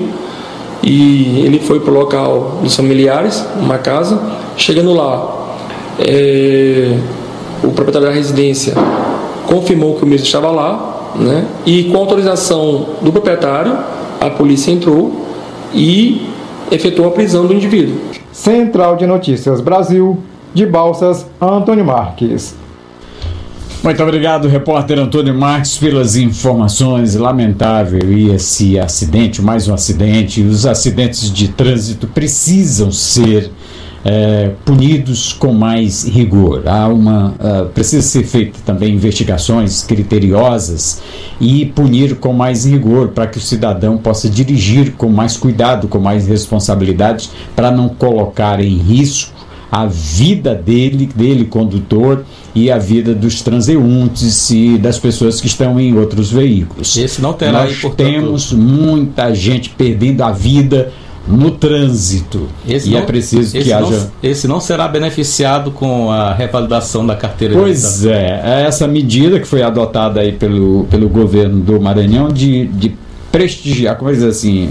e ele foi para o local dos familiares, uma casa. Chegando lá, o proprietário da residência confirmou que o mesmo estava lá né? E com autorização do proprietário, a polícia entrou e efetuou a prisão do indivíduo. Central de Notícias Brasil, de Balsas, Antônio Marques. Muito obrigado, repórter Antônio Marques, pelas informações. Lamentável esse acidente, mais um acidente. Os acidentes de trânsito precisam ser punidos com mais rigor. Precisa ser feita também investigações criteriosas e punir com mais rigor para que o cidadão possa dirigir com mais cuidado, com mais responsabilidade, para não colocar em risco a vida dele, condutor, e a vida dos transeuntes e das pessoas que estão em outros veículos. Esse não terá, Nós temos muita gente perdendo a vida no trânsito. É preciso que haja... Esse não será beneficiado com a revalidação da carteira. Pois é essa medida que foi adotada aí pelo governo do Maranhão de prestigiar, como dizer assim,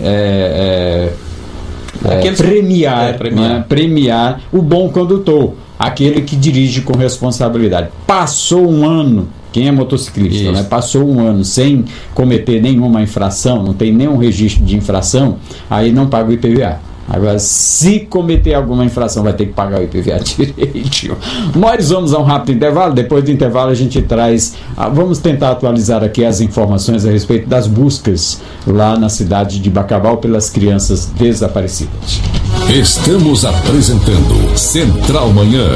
premiar o bom condutor, aquele que dirige com responsabilidade. Passou um ano, quem é motociclista, né? Passou um ano sem cometer nenhuma infração, não tem nenhum registro de infração, aí não paga o IPVA. Agora, se cometer alguma infração, vai ter que pagar o IPVA direitinho. Nós vamos a um rápido intervalo. Depois do intervalo a gente traz... vamos tentar atualizar aqui as informações a respeito das buscas lá na cidade de Bacabal pelas crianças desaparecidas. Estamos apresentando Central Manhã.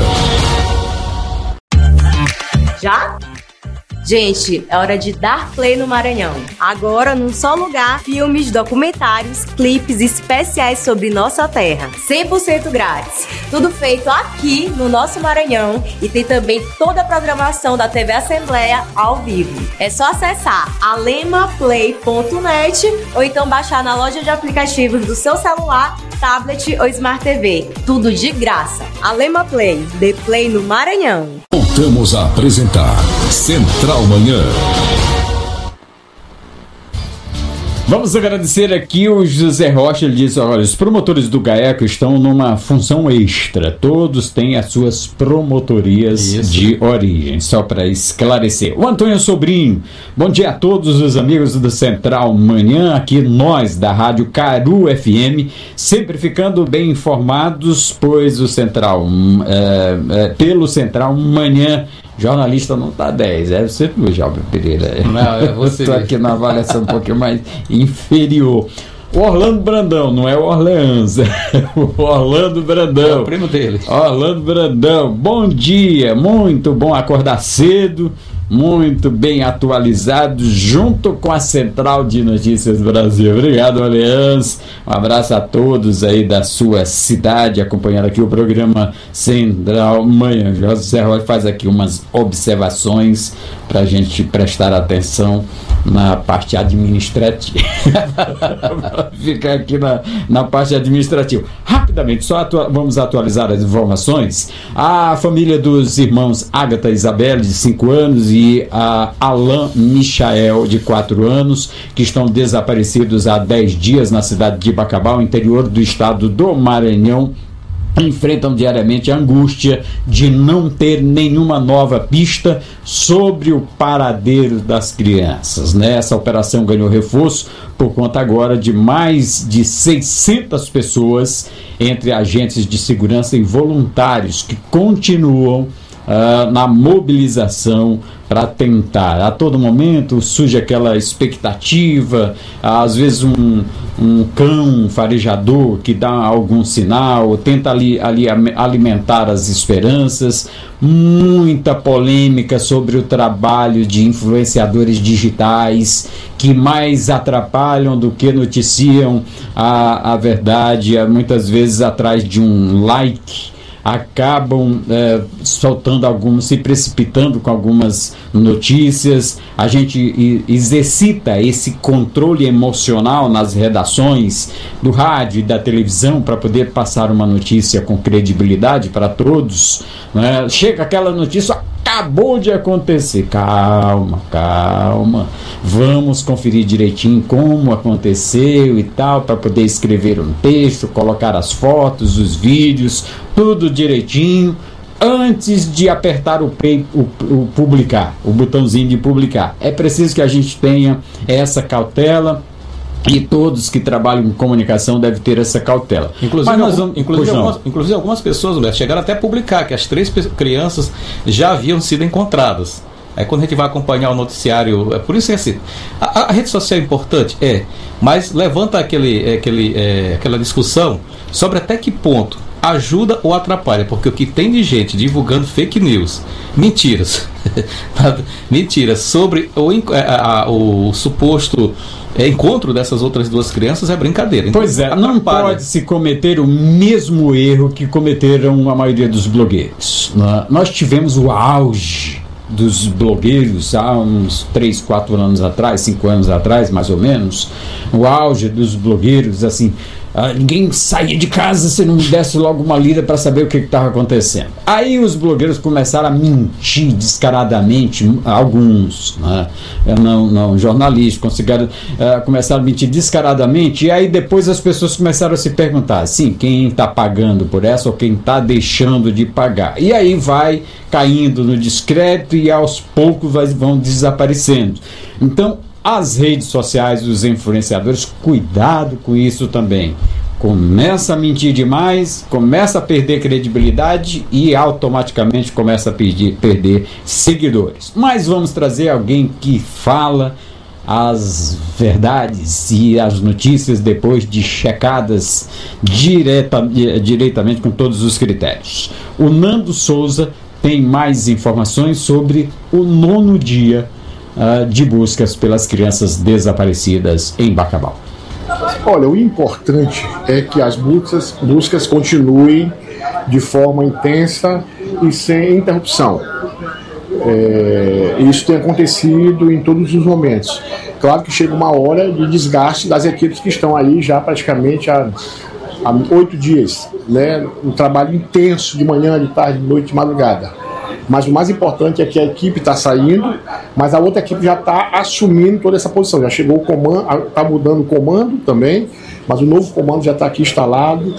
Já? Gente, é hora de dar play no Maranhão. Agora, num só lugar, filmes, documentários, clipes especiais sobre nossa terra. 100% grátis. Tudo feito aqui no nosso Maranhão e tem também toda a programação da TV Assembleia ao vivo. É só acessar alemaplay.net ou então baixar na loja de aplicativos do seu celular, tablet ou Smart TV. Tudo de graça. Alema Play. Dê play no Maranhão. Voltamos a apresentar Central Manhã. Vamos agradecer aqui o José Rocha. Ele diz: olha, os promotores do GAECO estão numa função extra. Todos têm as suas promotorias de origem. Só para esclarecer. O Antônio Sobrinho: bom dia a todos os amigos do Central Manhã. Aqui nós da Rádio Caru FM, sempre ficando bem informados, pois o Central, pelo Central Manhã, jornalista não está 10, é você, Jalber Pereira. Não, é você. Estou aqui na avaliação um pouquinho mais inferior. O Orlando Brandão, não é o Orleans, é o Orlando Brandão. É o primo dele. Orlando Brandão, bom dia, muito bom acordar cedo, muito bem atualizado, junto com a Central de Notícias Brasil. Obrigado, Orleans. Um abraço a todos aí da sua cidade, acompanhando aqui o programa Central Manhã. José Rocha faz aqui umas observações para a gente prestar atenção na parte administrativa. Ficar aqui na parte administrativa. Rapidamente, vamos atualizar as informações. A família dos irmãos Ágata Isabelle, de 5 anos, e a Alain Michael, de 4 anos, que estão desaparecidos há 10 dias na cidade de Bacabal, interior do estado do Maranhão, enfrentam diariamente a angústia de não ter nenhuma nova pista sobre o paradeiro das crianças, né? Essa operação ganhou reforço por conta agora de mais de 600 pessoas, entre agentes de segurança e voluntários, que continuam na mobilização para tentar. A todo momento surge aquela expectativa, às vezes um cão farejador que dá algum sinal, tenta ali alimentar as esperanças. Muita polêmica sobre o trabalho de influenciadores digitais, que mais atrapalham do que noticiam a verdade, muitas vezes atrás de um like. Acabam soltando se precipitando com algumas notícias. A gente exercita esse controle emocional nas redações do rádio e da televisão para poder passar uma notícia com credibilidade para todos, né? Chega aquela notícia, acabou de acontecer. Calma, vamos conferir direitinho como aconteceu e tal, para poder escrever um texto, colocar as fotos, os vídeos, tudo direitinho, antes de apertar o publicar, o botãozinho de publicar. É preciso que a gente tenha essa cautela, e todos que trabalham em comunicação devem ter essa cautela. Inclusive algumas pessoas, Humberto, chegaram até a publicar que as 3 crianças já haviam sido encontradas. Aí quando a gente vai acompanhar o noticiário, é por isso que assim, a rede social é importante, mas levanta aquela discussão sobre até que ponto ajuda ou atrapalha, porque o que tem de gente divulgando fake news, mentiras sobre o suposto encontro dessas outras 2 crianças é brincadeira. Então, pois é, não pode se cometer o mesmo erro que cometeram a maioria dos blogueiros. Nós tivemos o auge dos blogueiros há uns 3, 4 anos atrás, 5 anos atrás, mais ou menos, o auge dos blogueiros, assim, ninguém saía de casa se não desse logo uma lida para saber o que estava acontecendo. Aí os blogueiros começaram a mentir descaradamente, alguns, não jornalistas, começaram a mentir descaradamente, e aí depois as pessoas começaram a se perguntar, assim, quem está pagando por essa ou quem está deixando de pagar. E aí vai caindo no descrédito e aos poucos vão desaparecendo. Então, as redes sociais, os influenciadores, cuidado com isso também. Começa a mentir demais, começa a perder credibilidade e automaticamente começa a perder seguidores. Mas vamos trazer alguém que fala as verdades e as notícias depois de checadas diretamente com todos os critérios. O Nando Souza tem mais informações sobre o 9º dia de buscas pelas crianças desaparecidas em Bacabal. Olha, o importante é que as buscas continuem de forma intensa e sem interrupção. Isso tem acontecido em todos os momentos. Claro que chega uma hora de desgaste das equipes que estão aí já praticamente há 8 dias, né? Um trabalho intenso de manhã, de tarde, de noite, de madrugada. Mas o mais importante é que a equipe está saindo, mas a outra equipe já está assumindo toda essa posição. Já chegou o comando, está mudando o comando também, mas o novo comando já está aqui instalado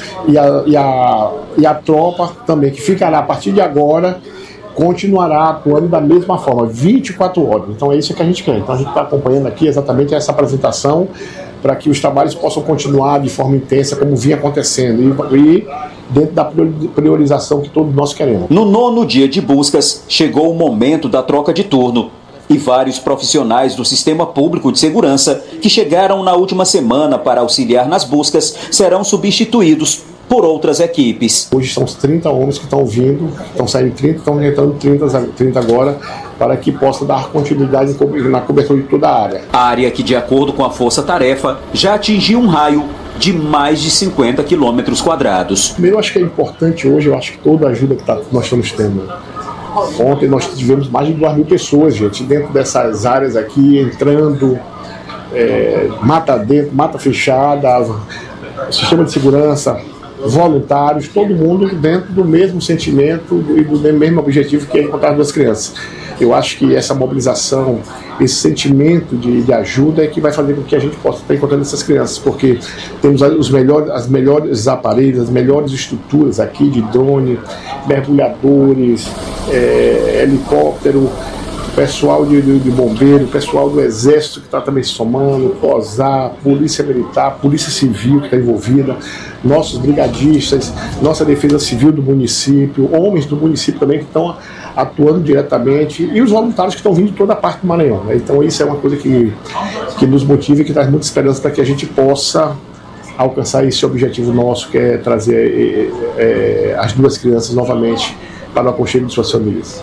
e a tropa também, que ficará a partir de agora, continuará atuando da mesma forma, 24 horas. Então é isso que a gente quer. Então a gente está acompanhando aqui exatamente essa apresentação para que os trabalhos possam continuar de forma intensa como vinha acontecendo e dentro da priorização que todos nós queremos. No 9º dia de buscas, chegou o momento da troca de turno e vários profissionais do Sistema Público de Segurança que chegaram na última semana para auxiliar nas buscas serão substituídos por outras equipes. Hoje são os 30 homens que estão vindo, estão saindo 30, estão entrando 30 agora, para que possa dar continuidade na cobertura de toda a área. A área que, de acordo com a Força Tarefa, já atingiu um raio de mais de 50 quilômetros quadrados. Primeiro, eu acho que é importante hoje, eu acho que toda a ajuda que nós estamos tendo. Ontem nós tivemos mais de 2.000 pessoas, gente, dentro dessas áreas aqui, entrando, mata dentro, mata fechada, sistema de segurança, voluntários, todo mundo dentro do mesmo sentimento e do mesmo objetivo, que é encontrar 2 crianças. Eu acho que essa mobilização, esse sentimento de ajuda é que vai fazer com que a gente possa estar encontrando essas crianças, porque temos as melhores aparelhos, as melhores estruturas aqui de drone, mergulhadores, helicóptero, pessoal de bombeiro, pessoal do Exército que está também somando, COSAR, Polícia Militar, Polícia Civil que está envolvida, nossos brigadistas, nossa Defesa Civil do município, homens do município também que estão atuando diretamente, e os voluntários que estão vindo de toda a parte do Maranhão, né? Então isso é uma coisa que nos motiva e que traz muita esperança para que a gente possa alcançar esse objetivo nosso, que é trazer as 2 crianças novamente para o aconchego de suas famílias.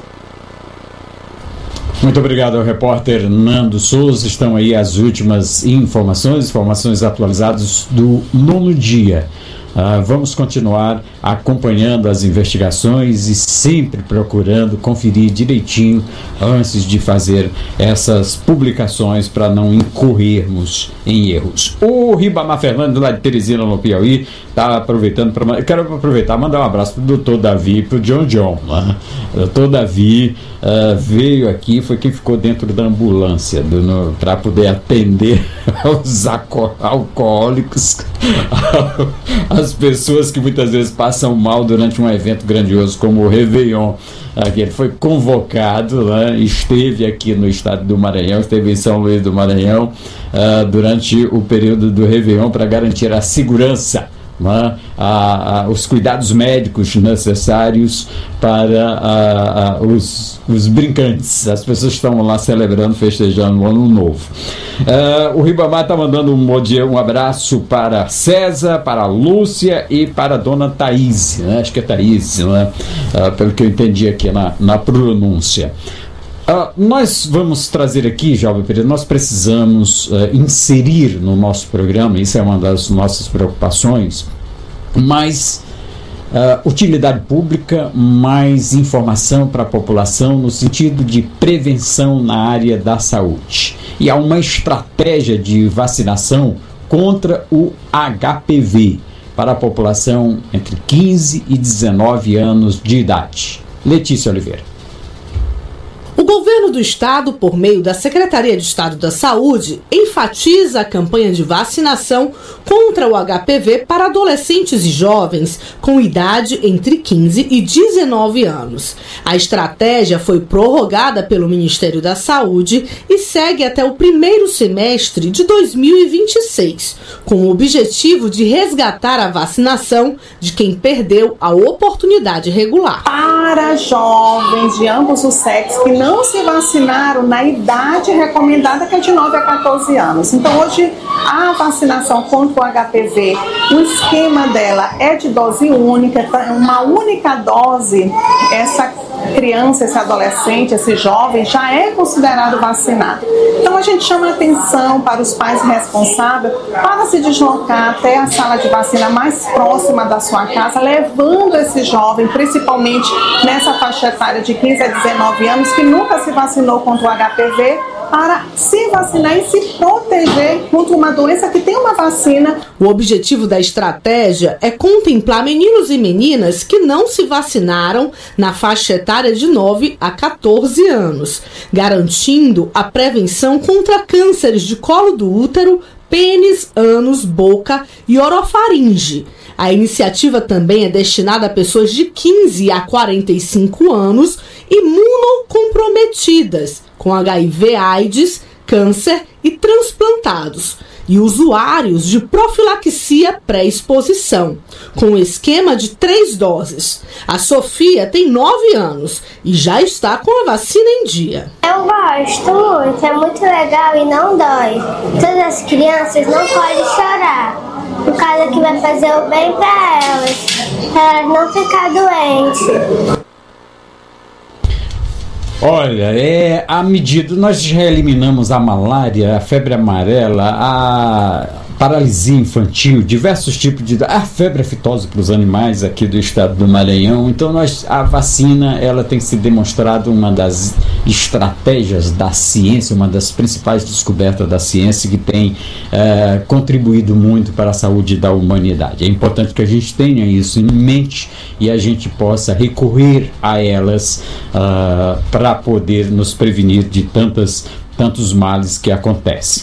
Muito obrigado ao repórter Nando Souza. Estão aí as últimas informações atualizadas do 9º dia. Vamos continuar acompanhando as investigações e sempre procurando conferir direitinho antes de fazer essas publicações para não incorrermos em erros. O Ribamar Fernandes, lá de Teresina, no Piauí, está aproveitando para... Quero aproveitar e mandar um abraço para o Dr. Davi e para o John. O Dr. Davi veio aqui, foi quem ficou dentro da ambulância para poder atender aos alcoólicos, as pessoas que muitas vezes passam mal durante um evento grandioso como o Réveillon. Ele foi convocado, né, esteve aqui no estado do Maranhão, esteve em São Luís do Maranhão durante o período do Réveillon para garantir a segurança, né, os cuidados médicos necessários para os brincantes, as pessoas que estão lá celebrando, festejando o Ano Novo. O Ribamar está mandando um abraço para César, para a Lúcia e para a dona Thaís, né? Acho que é Thaís, né? Pelo que eu entendi aqui na pronúncia. Nós vamos trazer aqui, Jovem Pereira, nós precisamos inserir no nosso programa, isso é uma das nossas preocupações, mais utilidade pública, mais informação para a população no sentido de prevenção na área da saúde. E há uma estratégia de vacinação contra o HPV para a população entre 15 e 19 anos de idade. Letícia Oliveira. O governo do estado, por meio da Secretaria de Estado da Saúde, enfatiza a campanha de vacinação contra o HPV para adolescentes e jovens com idade entre 15 e 19 anos. A estratégia foi prorrogada pelo Ministério da Saúde e segue até o primeiro semestre de 2026, com o objetivo de resgatar a vacinação de quem perdeu a oportunidade regular. Para jovens de ambos os sexos que não se vacinaram na idade recomendada, que é de 9 a 14 anos. Então, hoje, a vacinação contra o HPV, o esquema dela é de dose única, uma única dose. Essa criança, esse adolescente, esse jovem já é considerado vacinado. Então, a gente chama a atenção para os pais responsáveis para se deslocar até a sala de vacina mais próxima da sua casa, levando esse jovem, principalmente nessa faixa etária de 15 a 19 anos, que nunca se vacinou contra o HPV, para se vacinar e se proteger contra uma doença que tem uma vacina. O objetivo da estratégia é contemplar meninos e meninas que não se vacinaram na faixa etária de 9 a 14 anos, garantindo a prevenção contra cânceres de colo do útero, pênis, ânus, boca e orofaringe. A iniciativa também é destinada a pessoas de 15 a 45 anos imunocomprometidas, com HIV/AIDS, câncer e transplantados, e usuários de profilaxia pré-exposição, com um esquema de 3 doses. A Sofia tem 9 anos e já está com a vacina em dia. Eu gosto muito, é muito legal e não dói. Todas as crianças não podem chorar, por causa que vai fazer o bem para elas não ficar doentes. Olha, à medida nós já eliminamos a malária, a febre amarela, a paralisia infantil, diversos tipos de... a febre aftosa para os animais aqui do estado do Maranhão. Então a vacina, ela tem se demonstrado uma das estratégias da ciência, uma das principais descobertas da ciência que tem contribuído muito para a saúde da humanidade. É importante que a gente tenha isso em mente e a gente possa recorrer a elas para poder nos prevenir de tantos males que acontecem.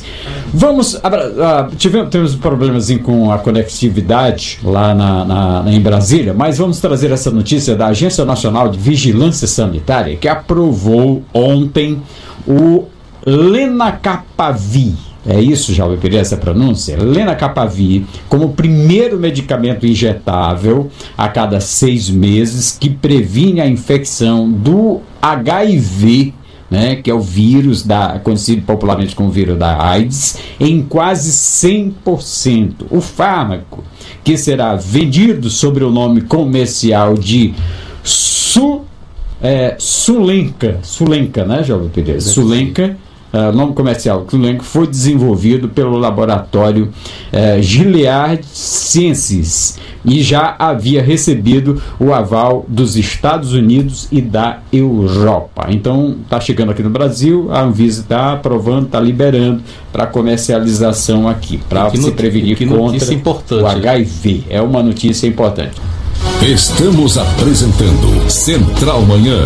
Temos problemas com a conectividade lá em Brasília, mas vamos trazer essa notícia da Agência Nacional de Vigilância Sanitária, que aprovou ontem o Lenacapavir. É isso, já ouviu essa pronúncia? Lenacapavir, como primeiro medicamento injetável a cada 6 meses que previne a infecção do HIV, né, que é o vírus conhecido popularmente como vírus da AIDS, em quase 100%. O fármaco, que será vendido sob o nome comercial de Sulenca, né, Jovem Pereira? Sulenca, nome comercial Sulenca, foi desenvolvido pelo laboratório Gilead Sciences e já havia recebido o aval dos Estados Unidos e da Europa. Então está chegando aqui no Brasil, a Anvisa está aprovando, está liberando para comercialização aqui, para se prevenir contra o HIV. É uma notícia importante. Estamos apresentando Central Manhã.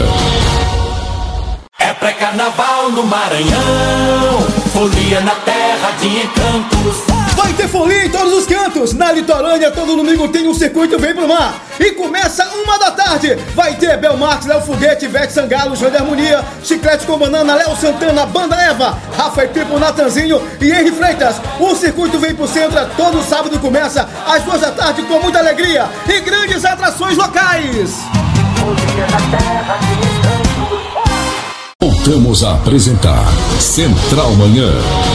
É pré-carnaval no Maranhão, folia na terra de encantos. Vai ter folia em todos os cantos. Na litorânea, todo domingo tem um circuito Vem Pro Mar. E começa 1h da tarde. Vai ter Bel Marques, Léo Foguete, Ivete Sangalo, João de Harmonia, Chiclete com Banana, Léo Santana, Banda Eva, Rafa e Pipo, Natanzinho e Henri Freitas. O circuito Vem Pro Centro todo sábado começa às 2 da tarde com muita alegria e grandes atrações locais. Voltamos a apresentar Central Manhã.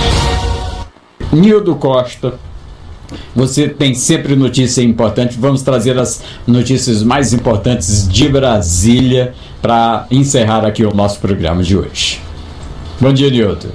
Nildo Costa, você tem sempre notícia importante. Vamos trazer as notícias mais importantes de Brasília para encerrar aqui o nosso programa de hoje. Bom dia, Nildo.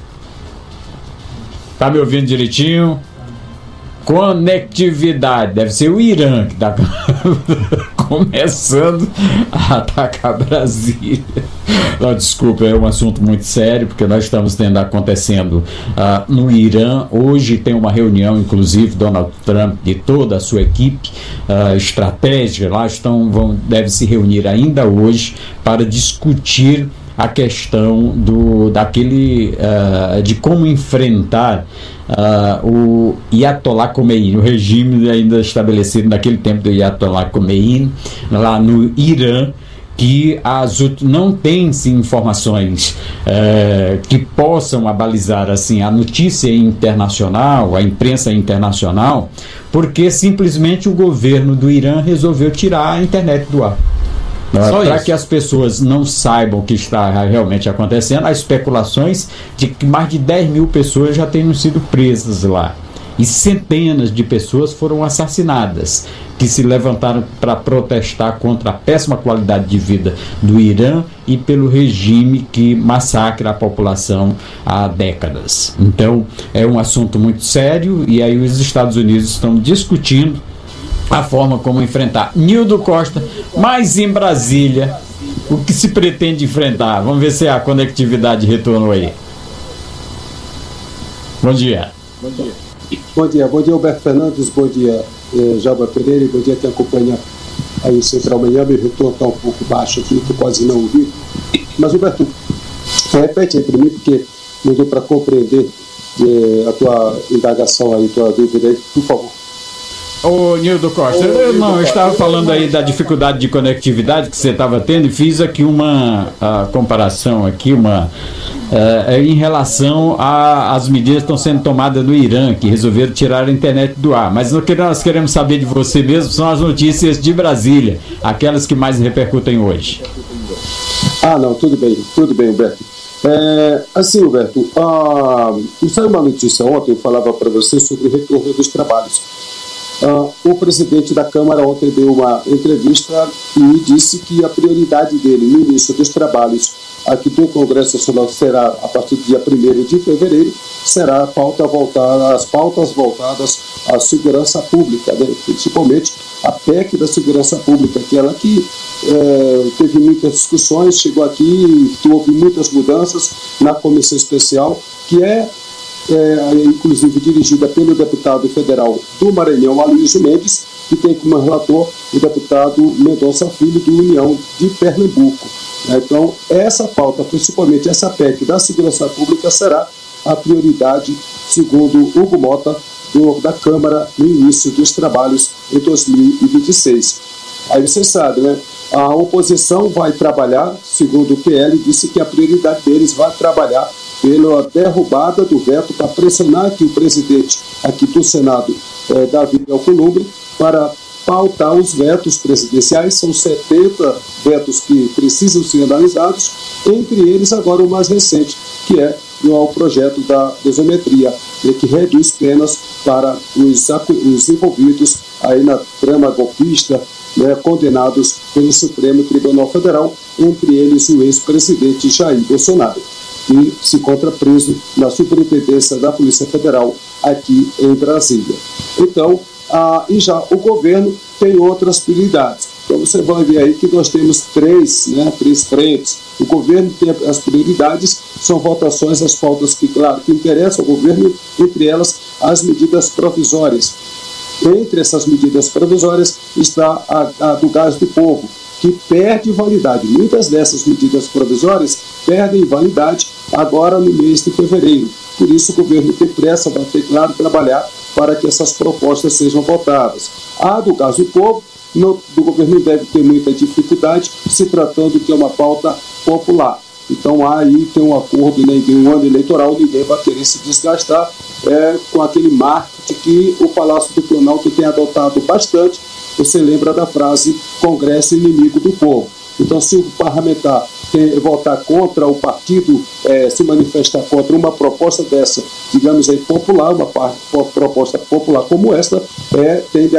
Tá me ouvindo direitinho? Conectividade, deve ser o Irã que está começando a atacar Brasília. Não, desculpa, é um assunto muito sério, porque nós estamos tendo acontecendo no Irã. Hoje tem uma reunião, inclusive, Donald Trump e toda a sua equipe estratégica lá deve se reunir ainda hoje para discutir a questão de como enfrentar o Ayatollah Khomeini, o regime ainda estabelecido naquele tempo do Ayatollah Khomeini, lá no Irã, que não tem-se informações que possam abalizar assim, a notícia internacional, a imprensa internacional, porque simplesmente o governo do Irã resolveu tirar a internet do ar. Para que as pessoas não saibam o que está realmente acontecendo, há especulações de que mais de 10 mil pessoas já tenham sido presas lá. E centenas de pessoas foram assassinadas, que se levantaram para protestar contra a péssima qualidade de vida do Irã e pelo regime que massacra a população há décadas. Então, é um assunto muito sério e aí os Estados Unidos estão discutindo a forma como enfrentar. Nildo Costa, mas em Brasília, o que se pretende enfrentar? Vamos ver se a conectividade retornou aí. Bom dia. Bom dia. Bom dia, Alberto Fernandes, bom dia, Jalba Pereira, bom dia quem acompanha aí o Central Manhã. Meu retorno está um pouco baixo aqui, que quase não ouvi. Mas, Alberto, repete aí para mim, porque não deu para compreender a tua indagação aí, tua dúvida aí, por favor. Ô Nildo Costa, eu estava falando aí da dificuldade de conectividade que você estava tendo e fiz aqui uma comparação aqui, em relação às medidas que estão sendo tomadas no Irã, que resolveram tirar a internet do ar. Mas o que nós queremos saber de você mesmo são as notícias de Brasília, aquelas que mais repercutem hoje. Não, tudo bem, Humberto. Assim, Humberto, saiu uma notícia ontem, eu falava para você sobre o retorno dos trabalhos. O presidente da Câmara ontem deu uma entrevista e disse que a prioridade dele no início dos trabalhos aqui do Congresso Nacional será, a partir do dia 1º de fevereiro, será as pautas voltadas à segurança pública, né? Principalmente a PEC da segurança pública, aquela que teve muitas discussões, chegou aqui, houve muitas mudanças na comissão especial, que inclusive dirigida pelo deputado federal do Maranhão, Aloysio Mendes, que tem como relator o deputado Mendonça Filho, do União de Pernambuco. Então, essa pauta, principalmente essa PEC da segurança pública, será a prioridade, segundo Hugo Mota, da Câmara, no início dos trabalhos em 2026. Aí você sabe, né? A oposição vai trabalhar, segundo o PL, disse que a prioridade deles vai trabalhar pela derrubada do veto, para pressionar aqui o presidente aqui do Senado, Davi Alcolumbre, para pautar os vetos presidenciais. São 70 vetos que precisam ser analisados, entre eles agora o mais recente, que é o projeto da desometria, que reduz penas para os envolvidos aí na trama golpista, condenados pelo Supremo Tribunal Federal, entre eles o ex-presidente Jair Bolsonaro, que se encontra preso na Superintendência da Polícia Federal aqui em Brasília. Então, e já o governo tem outras prioridades. Então você vai ver aí que nós temos três frentes. O governo tem as prioridades, são votações, as pautas que, claro, que interessam ao governo, entre elas as medidas provisórias. Entre essas medidas provisórias está a do gás do povo, que perde validade. Muitas dessas medidas provisórias perdem validade agora no mês de fevereiro. Por isso o governo tem pressa, vai ter, claro, trabalhar para que essas propostas sejam votadas. A do Gás do Povo, do governo deve ter muita dificuldade, se tratando que é uma pauta popular. Então aí tem um acordo, em um ano eleitoral ninguém vai querer se desgastar com aquele marketing que o Palácio do Planalto tem adotado bastante. Você lembra da frase Congresso inimigo do povo. Então, se o parlamentar votar contra o partido, se manifestar contra uma proposta dessa, digamos aí, popular, uma proposta popular como esta, tende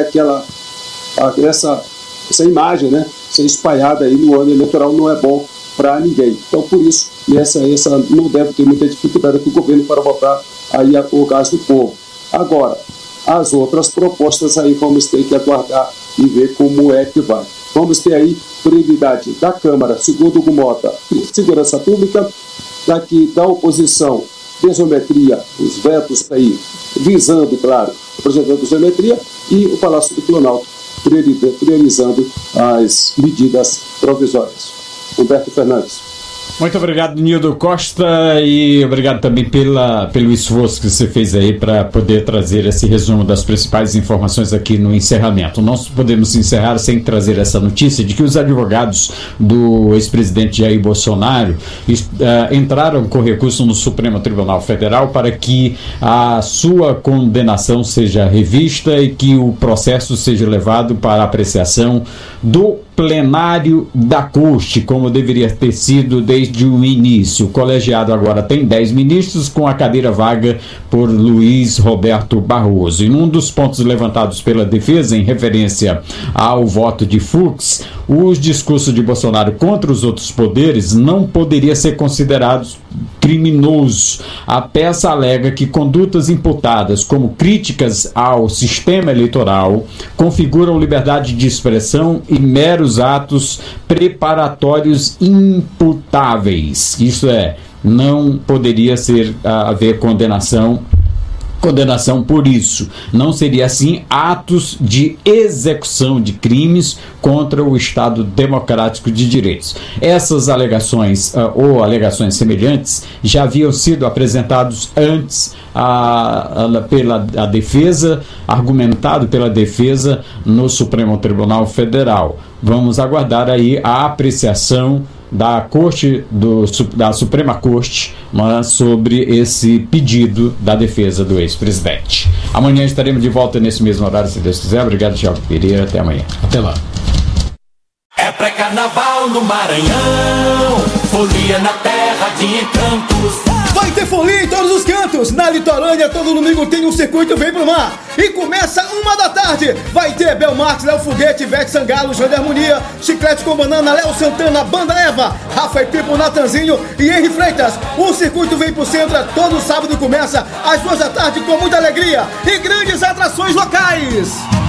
essa imagem, né, ser espalhada aí no ano eleitoral, não é bom para ninguém. Então, por isso, essa não deve ter muita dificuldade com o governo para votar aí o Gás do Povo. Agora, as outras propostas aí vamos ter que aguardar e ver como é que vai. Vamos ter aí prioridade da Câmara, segundo o Gumota, Segurança Pública, daqui da oposição, desometria, os vetos aí, visando, claro, o projeto de desometria, e o Palácio do Planalto, priorizando as medidas provisórias. Humberto Fernandes. Muito obrigado, Nildo Costa, e obrigado também pelo esforço que você fez aí para poder trazer esse resumo das principais informações aqui no encerramento. Nós podemos encerrar sem trazer essa notícia de que os advogados do ex-presidente Jair Bolsonaro entraram com recurso no Supremo Tribunal Federal para que a sua condenação seja revista e que o processo seja levado para apreciação do plenário da Corte, como deveria ter sido desde o início. O colegiado agora tem 10 ministros, com a cadeira vaga por Luiz Roberto Barroso. E num dos pontos levantados pela defesa, em referência ao voto de Fux, os discursos de Bolsonaro contra os outros poderes não poderia ser considerados criminoso. A peça alega que condutas imputadas como críticas ao sistema eleitoral configuram liberdade de expressão e meros atos preparatórios imputáveis. Isso não poderia haver condenação por isso. Não seria assim atos de execução de crimes contra o Estado Democrático de Direitos. Essas alegações ou alegações semelhantes já haviam sido apresentados antes pela defesa, argumentado pela defesa no Supremo Tribunal Federal. Vamos aguardar aí a apreciação da Suprema Corte sobre esse pedido da defesa do ex-presidente. Amanhã estaremos de volta nesse mesmo horário, se Deus quiser. Obrigado, Thiago Pereira. Até amanhã. Até lá. É pré-carnaval no Maranhão, folia na terra de Encantos. Vai ter folia em todos os cantos. Na litorânea, todo domingo tem um circuito Vem Pro Mar. E começa 1h. Vai ter Bel Marques, Léo Foguete, Ivete Sangalo, João da Harmonia, Chiclete com Banana, Léo Santana, Banda Eva, Rafa e Pipo, Natanzinho e Henri Freitas. O circuito vem pro centro, todo sábado começa às 2h com muita alegria e grandes atrações locais.